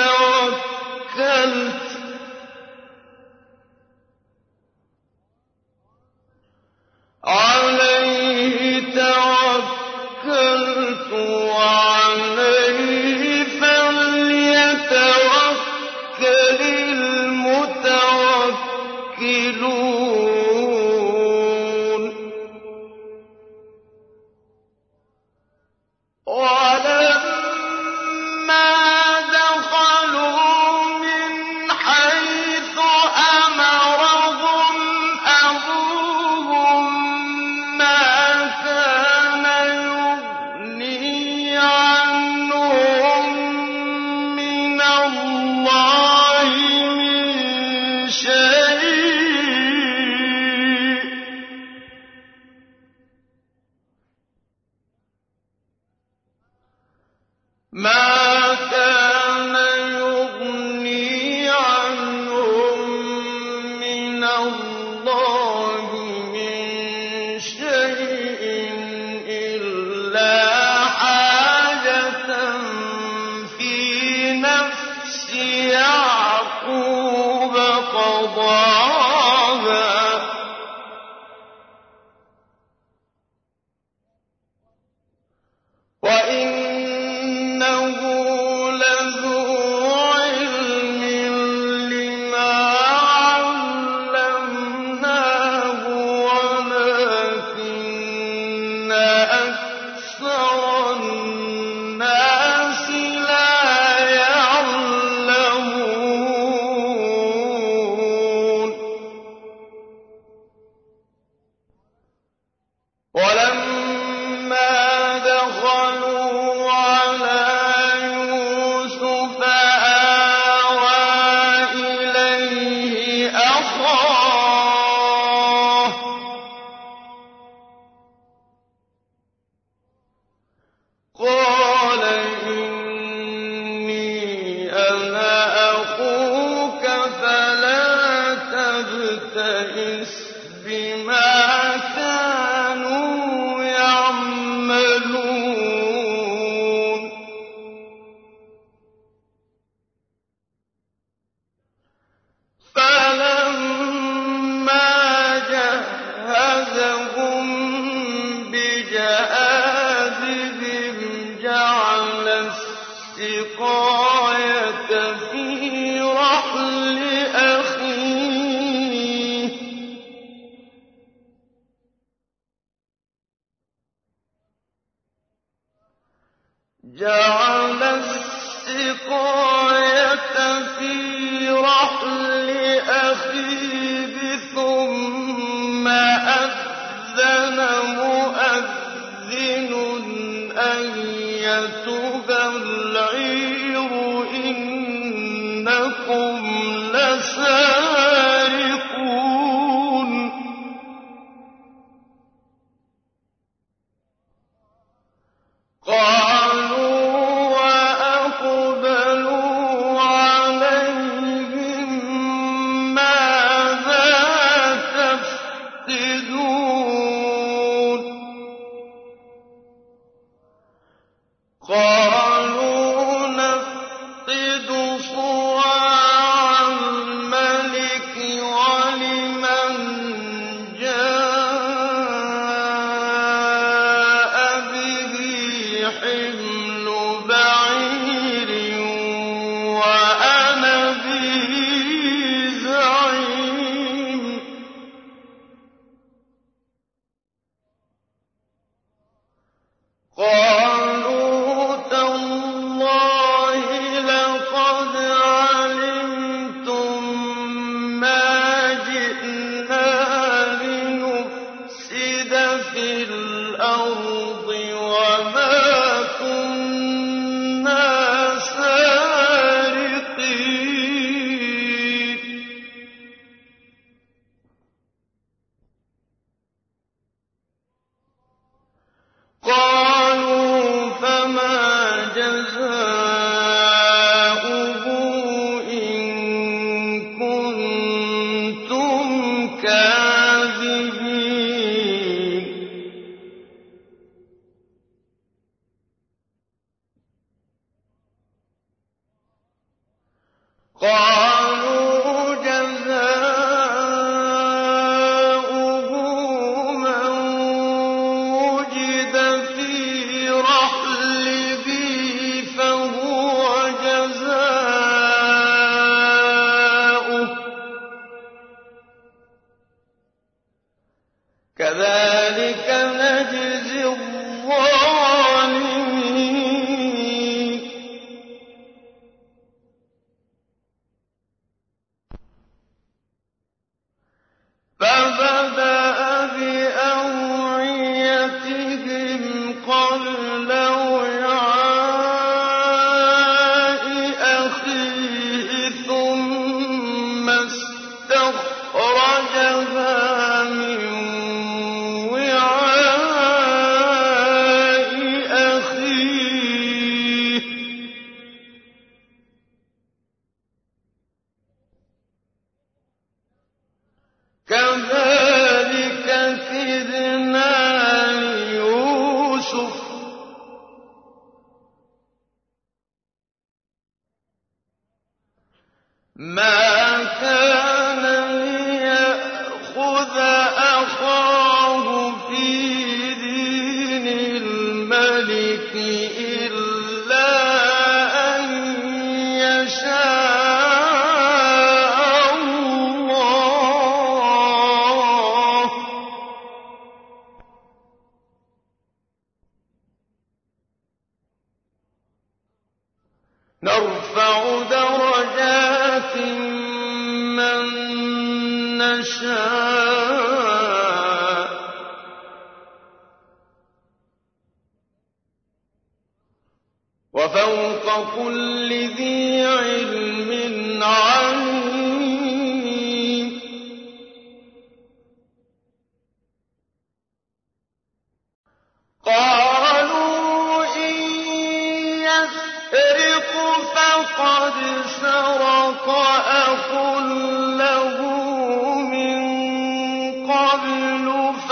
توكلت وعليه فليتوكل المتوكلون ولما دخلوا من حيث أمرهم اللَّهِ مِن شَيْءٍ إِلَّا حَاجَةً فِي نَفْسِ يَعْقُوبَ قَضَاهَا ۚ وَإِنَّهُ لَذُو عِلْمٍ لِّمَا عَلَّمْنَاهُ وَلَٰكِنَّ أَكْثَرَ النَّاسِ لَا يَعْلَمُونَ وَلَمَّا دَخَلُوا عَلَىٰ يُوسُفَ آوَىٰ إِلَيْهِ أَخَاهُ ۖ قَالَ إِنِّي أَنَا أَخُوكَ فَلَا تَبْتَئِسْ بِمَا كَانُوا يَعْمَلُونَ فَلَمَّا جَهَّزَهُم بِجَهَازِهِمْ جَعَلَ السِّقَايَةَ فِي رَحْلِ أَخِيهِ ثُمَّ أَذَّنَ مُؤَذِّنٌ أَيَّتُهَا الْعِيرُ إِنَّكُمْ لَسَارِقُونَ قَالُوا وَأَقْبَلُوا عَلَيْهِم مَّاذَا تَفْقِدُونَ قَالُوا نَفْقِدُ صُوَاعَ الْمَلِكِ وَلِمَن جَاءَ بِهِ حِمْلُ بَعِيرٍ وَأَنَا بِهِ زَعِيمٌ قَالُوا تَاللَّهِ لَقَدْ عَلِمْتُم مَّا جِئْنَا لِنُفْسِدَ فِي الْأَرْضِ وَمَا كُنَّا سَارِقِينَ قَالُوا فَمَا جَزَاؤُهُ إِن كُنتُمْ كَاذِبِينَ قَالُوا جَزَاؤُهُ مَن وُجِدَ فِي رَحْلِهِ فَهُوَ جَزَاؤُهُ ۚ كَذَٰلِكَ نَجْزِي الظَّالِمِينَ فَبَدَأَ بِأَوْعِيَتِهِمْ قَبْلَ وِعَاءِ أَخِيهِ ثُمَّ اسْتَخْرَجَهَا مِن وِعَاءِ ما كان ليأخذ أخاه في دين الملك إلا أن يشاء الله. نرفع درجات من نشاء وفوق كل ذي علم عليم. قالوا إن يسرق فقد سرق أخ له من قبل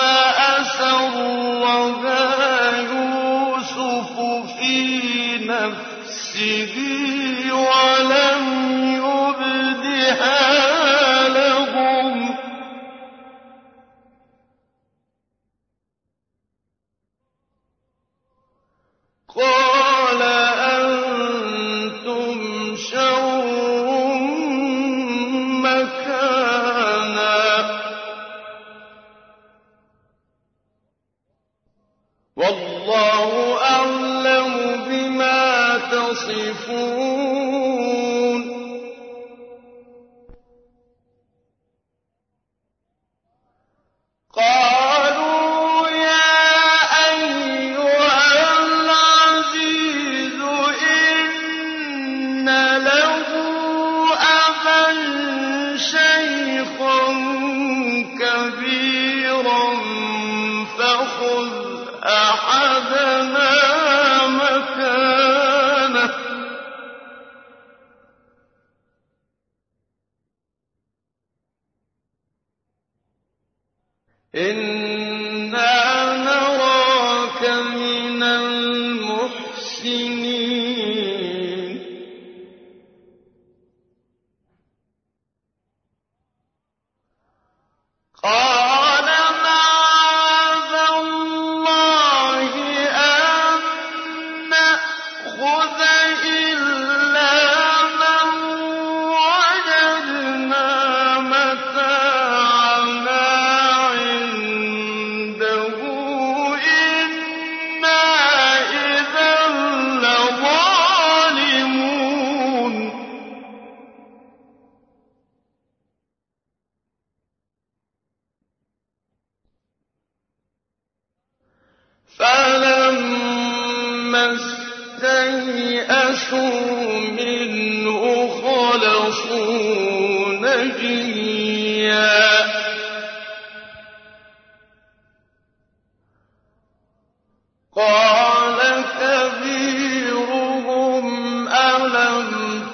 فأسرها يوسف في نفسه ولم يبدها لهم. قال أنتم شر مكانا والله أعلم بما تصفون. قالوا يا أيها العزيز إن له أبا شيخا كبيرا فخذ أحدنا مكانه إنا نراك من المحسنين. قال معاذ الله أن نأخذ إلا من وجدنا متاعنا عنده إنا إذا لظالمون. فلما استيئسوا منه خلصوا نجيا قال كبيرهم ألم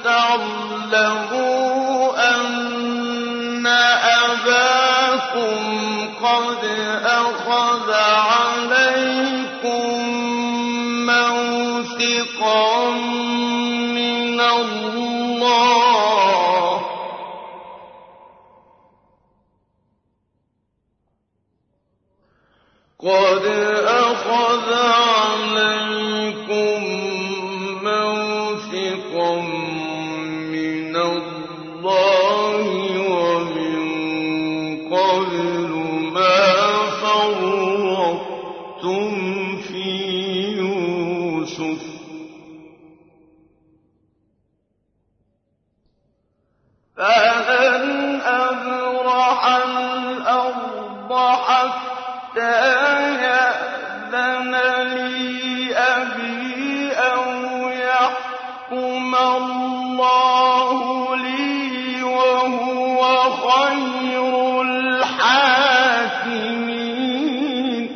تعلموا أن أباكم قد أخذ عليكم موثقا من الله قد أخذ عليكم موثقا من الله ومن قبل ما فرطتم في يوسف فلن أبرح الأرض حتى يأذن لي أبي أو يحكم الله لي وهو خير الحاكمين.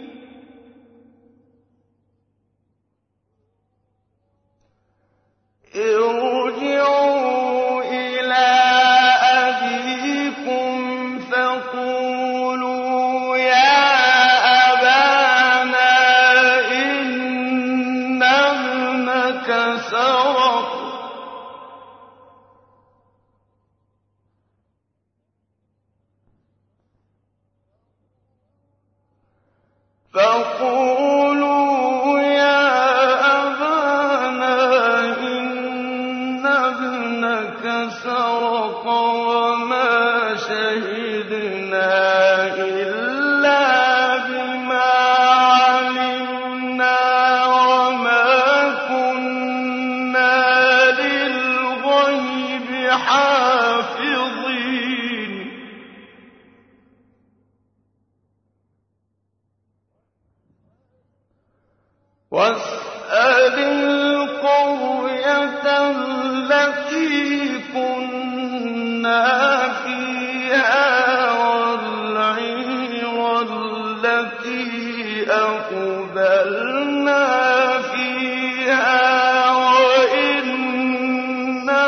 ارجعوا إلى أبيكم فقولوا يا فقولوا يا أبانا إن ابنك سرق وما شهدنا إلا بما علمنا وما كنا للغيب حافظين واسأل القرية التي كنا فيها والعير التي أقبلنا فيها وإنا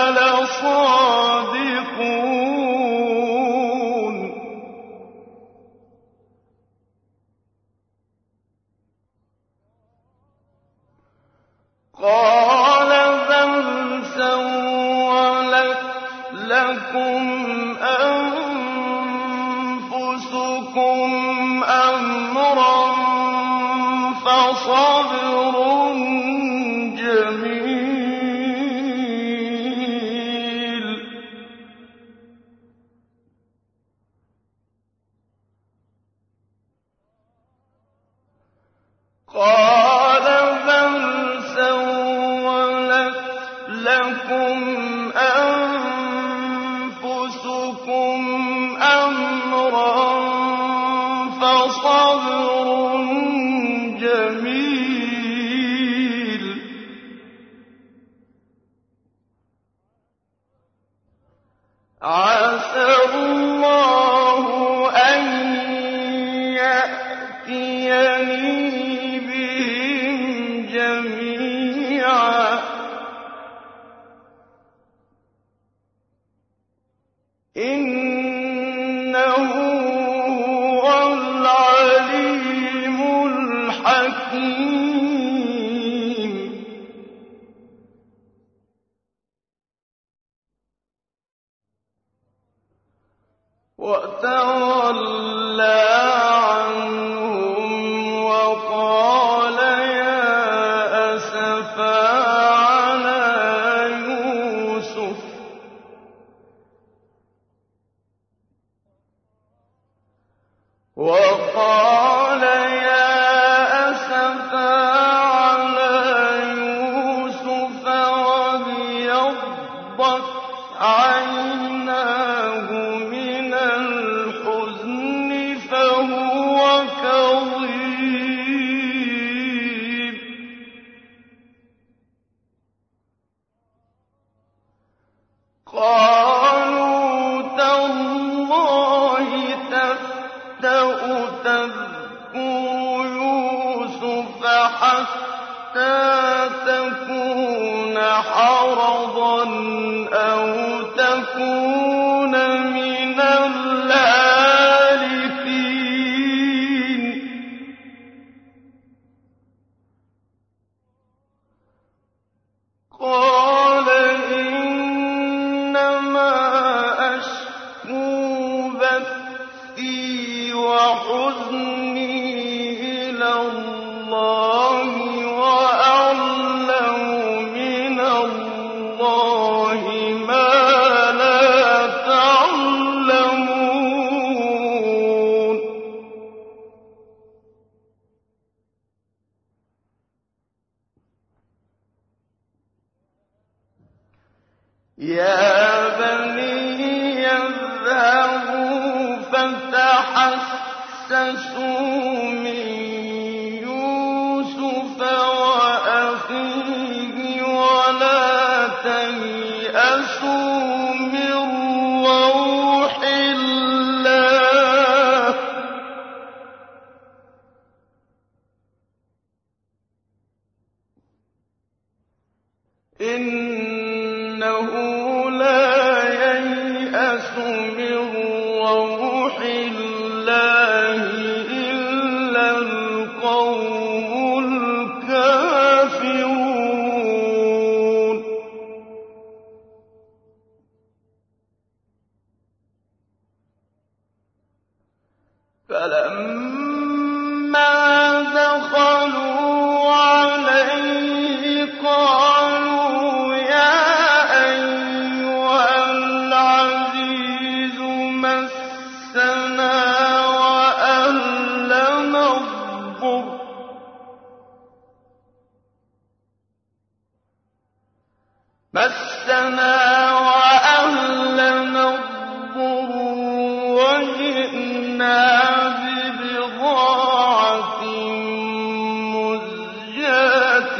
لصادقون قال بل سولت لكم أنفسكم أمرا فصبر جميل قال بل سولت لكم أنفسكم أمرا فصبر جميل عسى الله أن يأتيني بهم جميعا إنه هو العليم الحكيم وتولى عنهم وقال يا أسفا على يوسف وقال يا أسفا على يوسف وابيضت عيناه من الحزن فهو كظيم قالوا تالله تفتأ تذكر يوسف حتى تكون حرضا أو تكون من الهالكين قال إنما أشكو بثي وحزني إلى الله وأعلم من الله ما لا تعلمون يا بني اذهبوا فتحسسوا من يوسف وأخيه ولا تيأسوا من روح الله إنه لا ييأس من روح الله إلا القوم الكافرون فلما وأهلنا الضر وجئنا ببضاعة مزجاة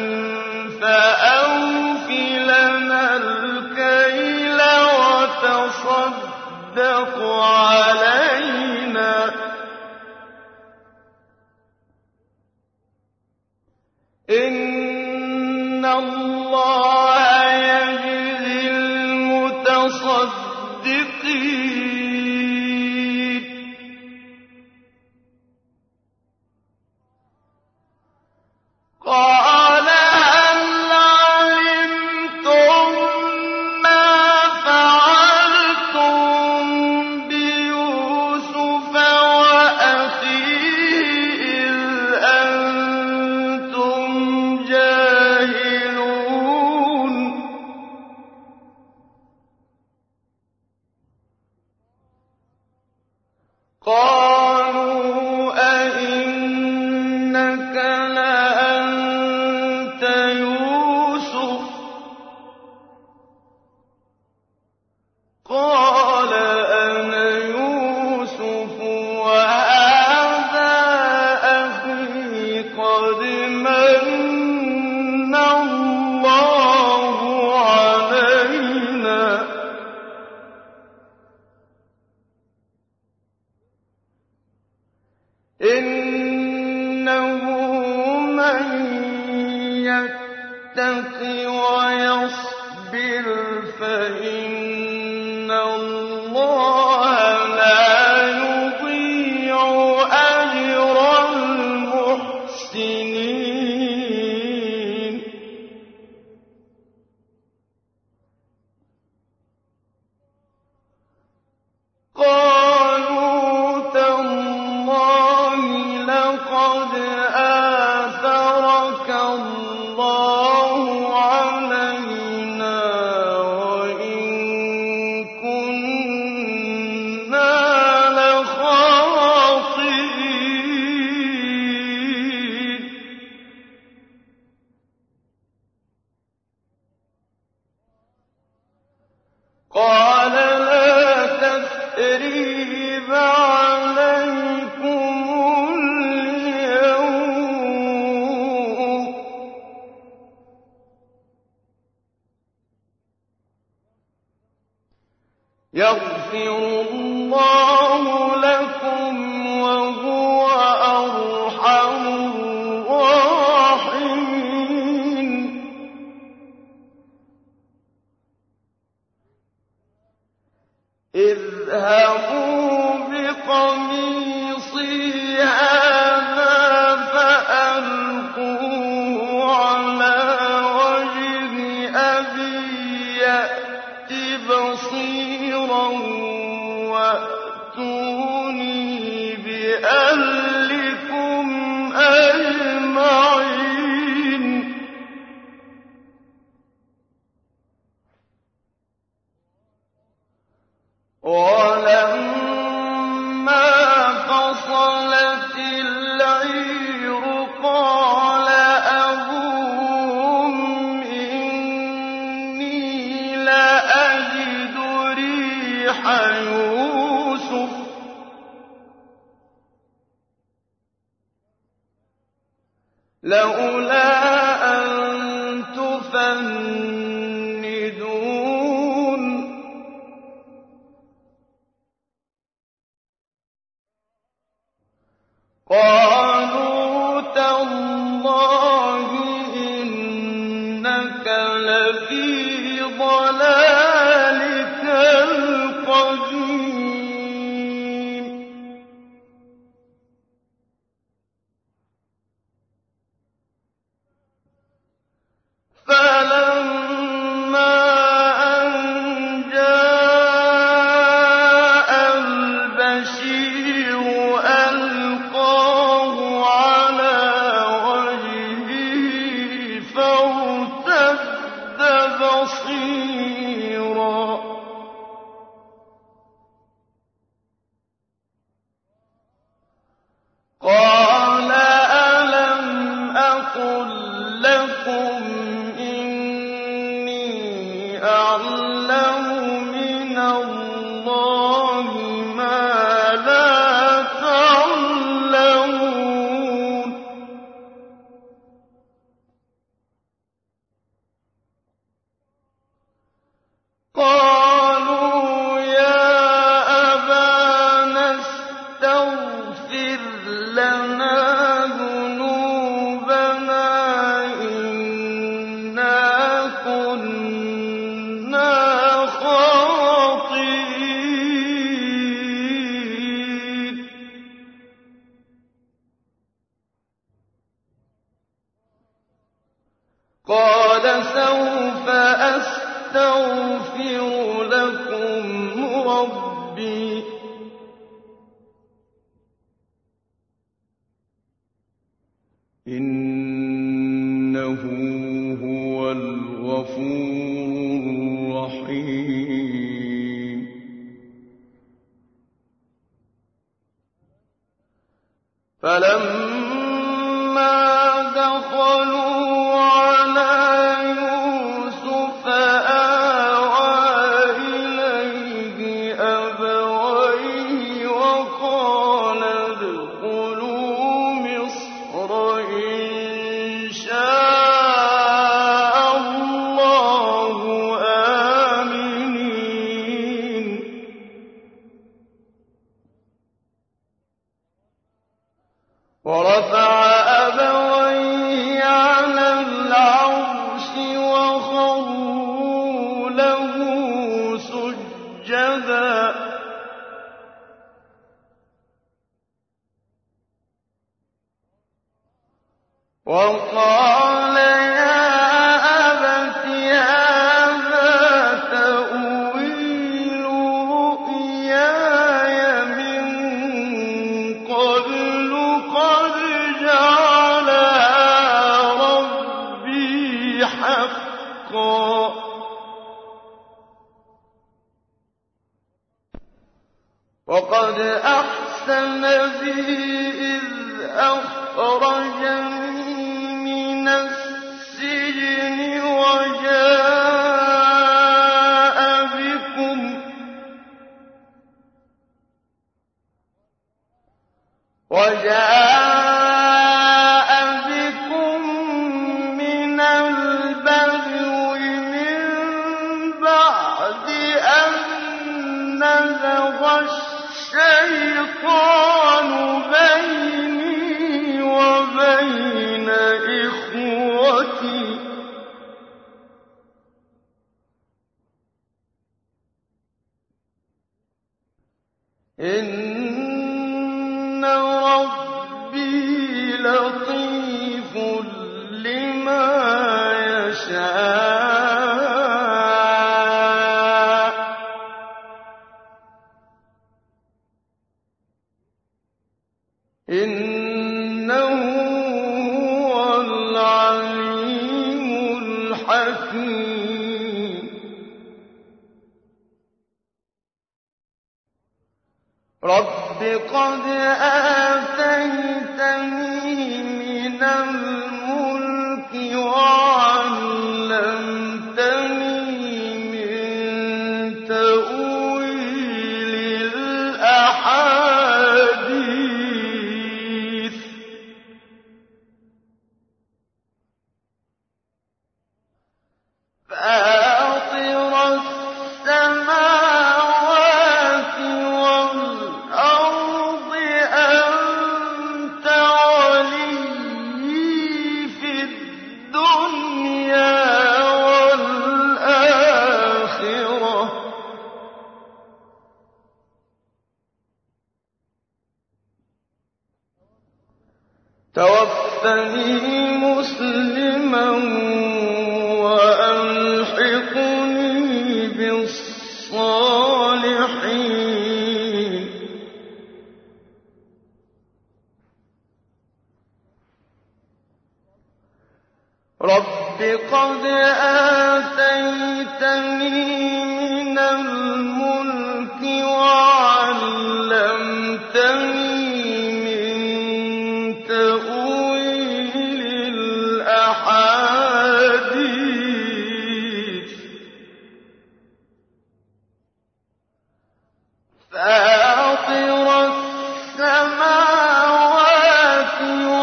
فأوف لنا الكيل وتصدق علينا إن الله يجزي المتصدقين قال هل علمتم ما فعلتم بيوسف وأخيه إذ أنتم جاهلون قالوا أئنك لأنت يوسف قال أنا يوسف وهذا أخي قد من الله علينا إنه من يتق ويصبر فإن الله لا يضيع أجر المحسنين قالوا تالله لقد آثرك الله علينا وإن كنا لخاطئين قال لا تثريب عليكم اليوم يغفر الله لكم وهو أرحم الراحمين اذهبوا بقميصي هذا فألقوه على وجه أبي يأت بصيرا وأتوني بأهلكم أجمعين ولما فصلت العير قال أبوهم إني لأجد ريح يوسف لولا أن تفندون قالوا تالله إنك لفي ضلالك القديم فلما أن جاء البشير ألقاه قال سوف أستغفر لكم ربي إنه هو الغفور الرحيم فلما دخلوا على يوسف آوى إليه أبويه وقال ادخلوا مصر إن شاء الله آمنين ورفع أبويه على العرش وخروا له سجدا وقال يا أبت هذا تأويل رؤياي من قبل قد جعلها ربي حقا وقد أحسن بي إذ أخرجني من السجن وجاء بكم من البدو من بعد أن نزغ الشيطان بيني وبين إخوتي إن ربي لطيف لما يشاء إنه هو العليم الحكيم رب قد آتيتني من الملك وعلمتني من تأويل الأحاديث فاطر السماوات والأرض أنت ولي في الدنيا والآخرة توفني مسلما وألحقني بالصالحين رب قد آتيتني من الملك وعلمتني من تأويل الأحاديث فاطر السماوات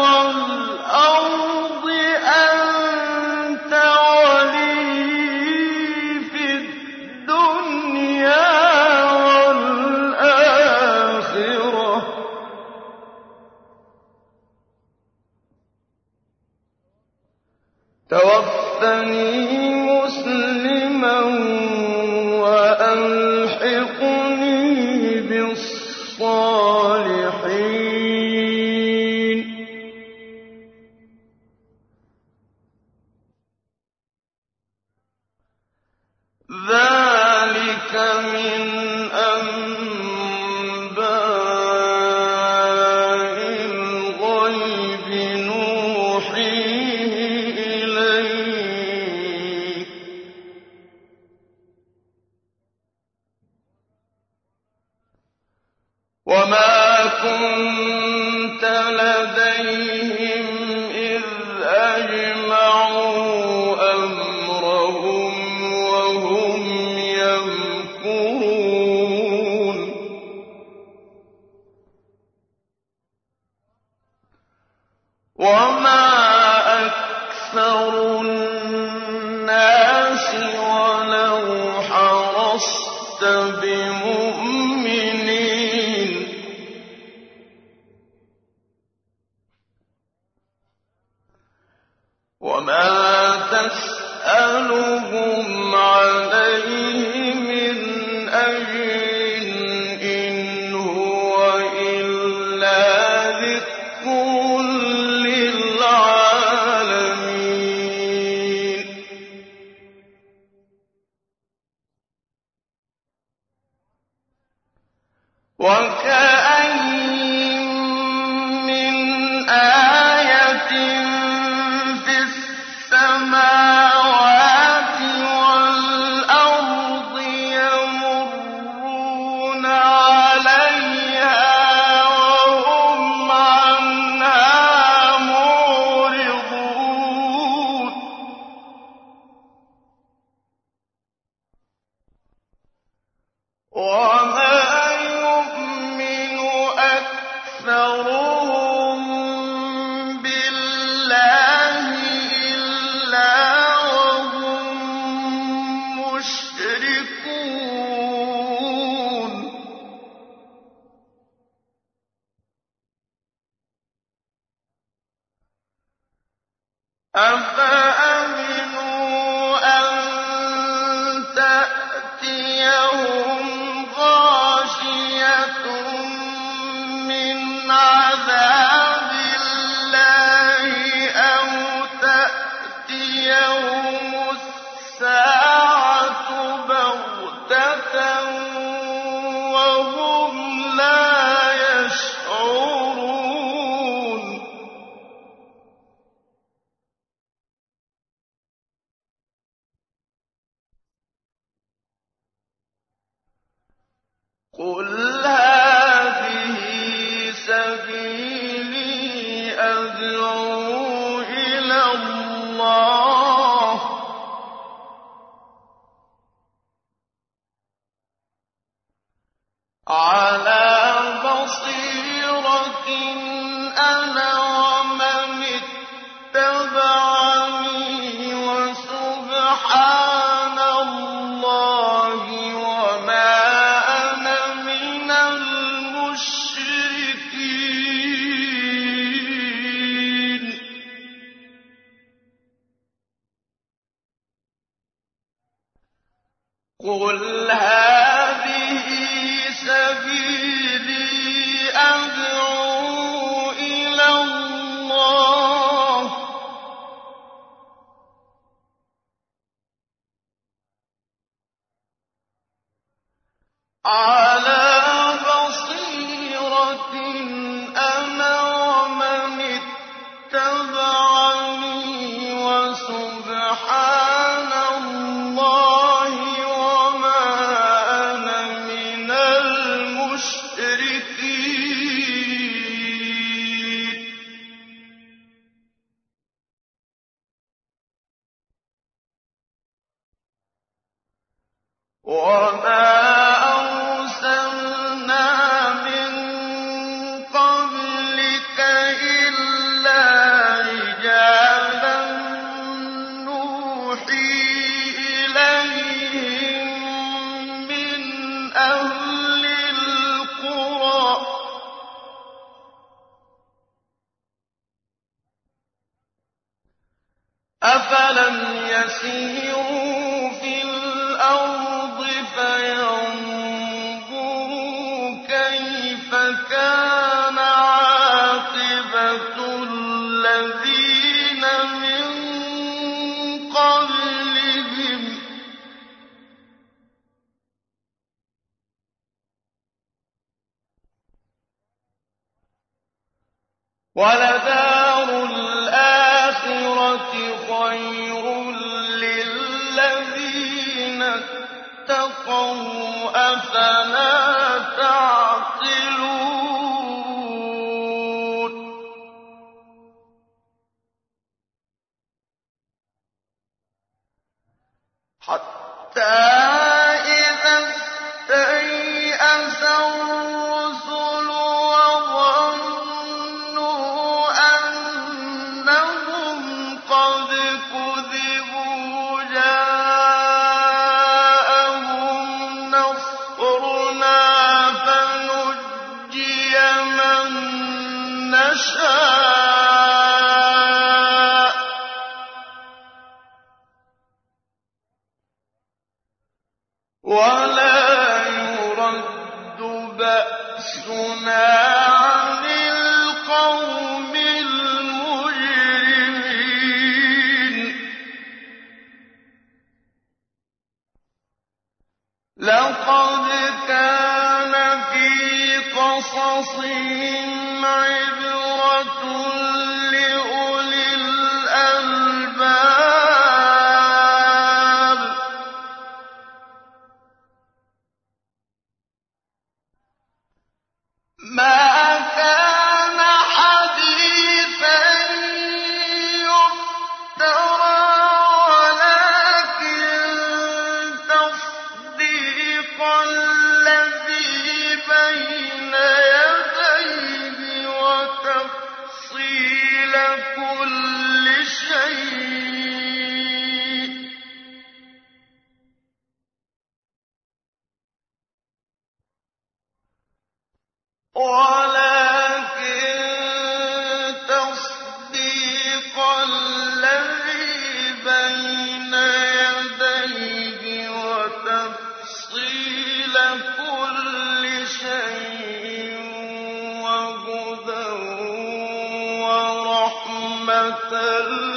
والأرض أنت ولي في الدنيا والآخرة توفني مسلما وألحقني بالصالحين. وما كنت لديهم إذ أجمعوا أمرهم وهم يمكرون وما أكثر الناس ولو حرصت بمؤمنين وما تسألهم عليه من أجر إن هو إلا ذكر للعالمين وكأين من آية في السماوات والأرض يمرون عليها وهم عنها معرضون وما يؤمن أكثرهم بالله إلا وهم مشركون أفأمنوا أن تأتيهم غاشية من عذاب الله أو تأتيهم الساعة بغتة وهم لا يشعرون قل هذه سبيلي أدعو إلى الله على بصيرة أنا ومن اتبعني وسبحان الله وما أنا من المشركين قل هذه سبيلي أدعو إلى الله على بصيرة أنا ومن اتبعني وسبحان الله وما أنا من المشركين وما أرسلنا من قبلك إلا رجالا نوحي إليهم من أهل القرى أفلم يسيروا في الأرض فينظروا كيف كان عاقبة الذين من قبلهم ولدار الآخرة خير للذين اتقوا أفلا تعقلون عَنِ الْقَوْمِ الْمُجْرِمِينَ لَقَدْ كَانَ فِي قَصَصِهِمْ عِبْرَةٌ لِّأُولِي الْأَلْبَابِ مَا كَانَ حَدِيثًا يُفْتَرَىٰ وَلَٰكِن تَصْدِيقَ الَّذِي بَيْنَ يَدَيْهِ وَتَفْصِيلَ كُلِّ شَيْءٍ وَهُدًى وَرَحْمَةً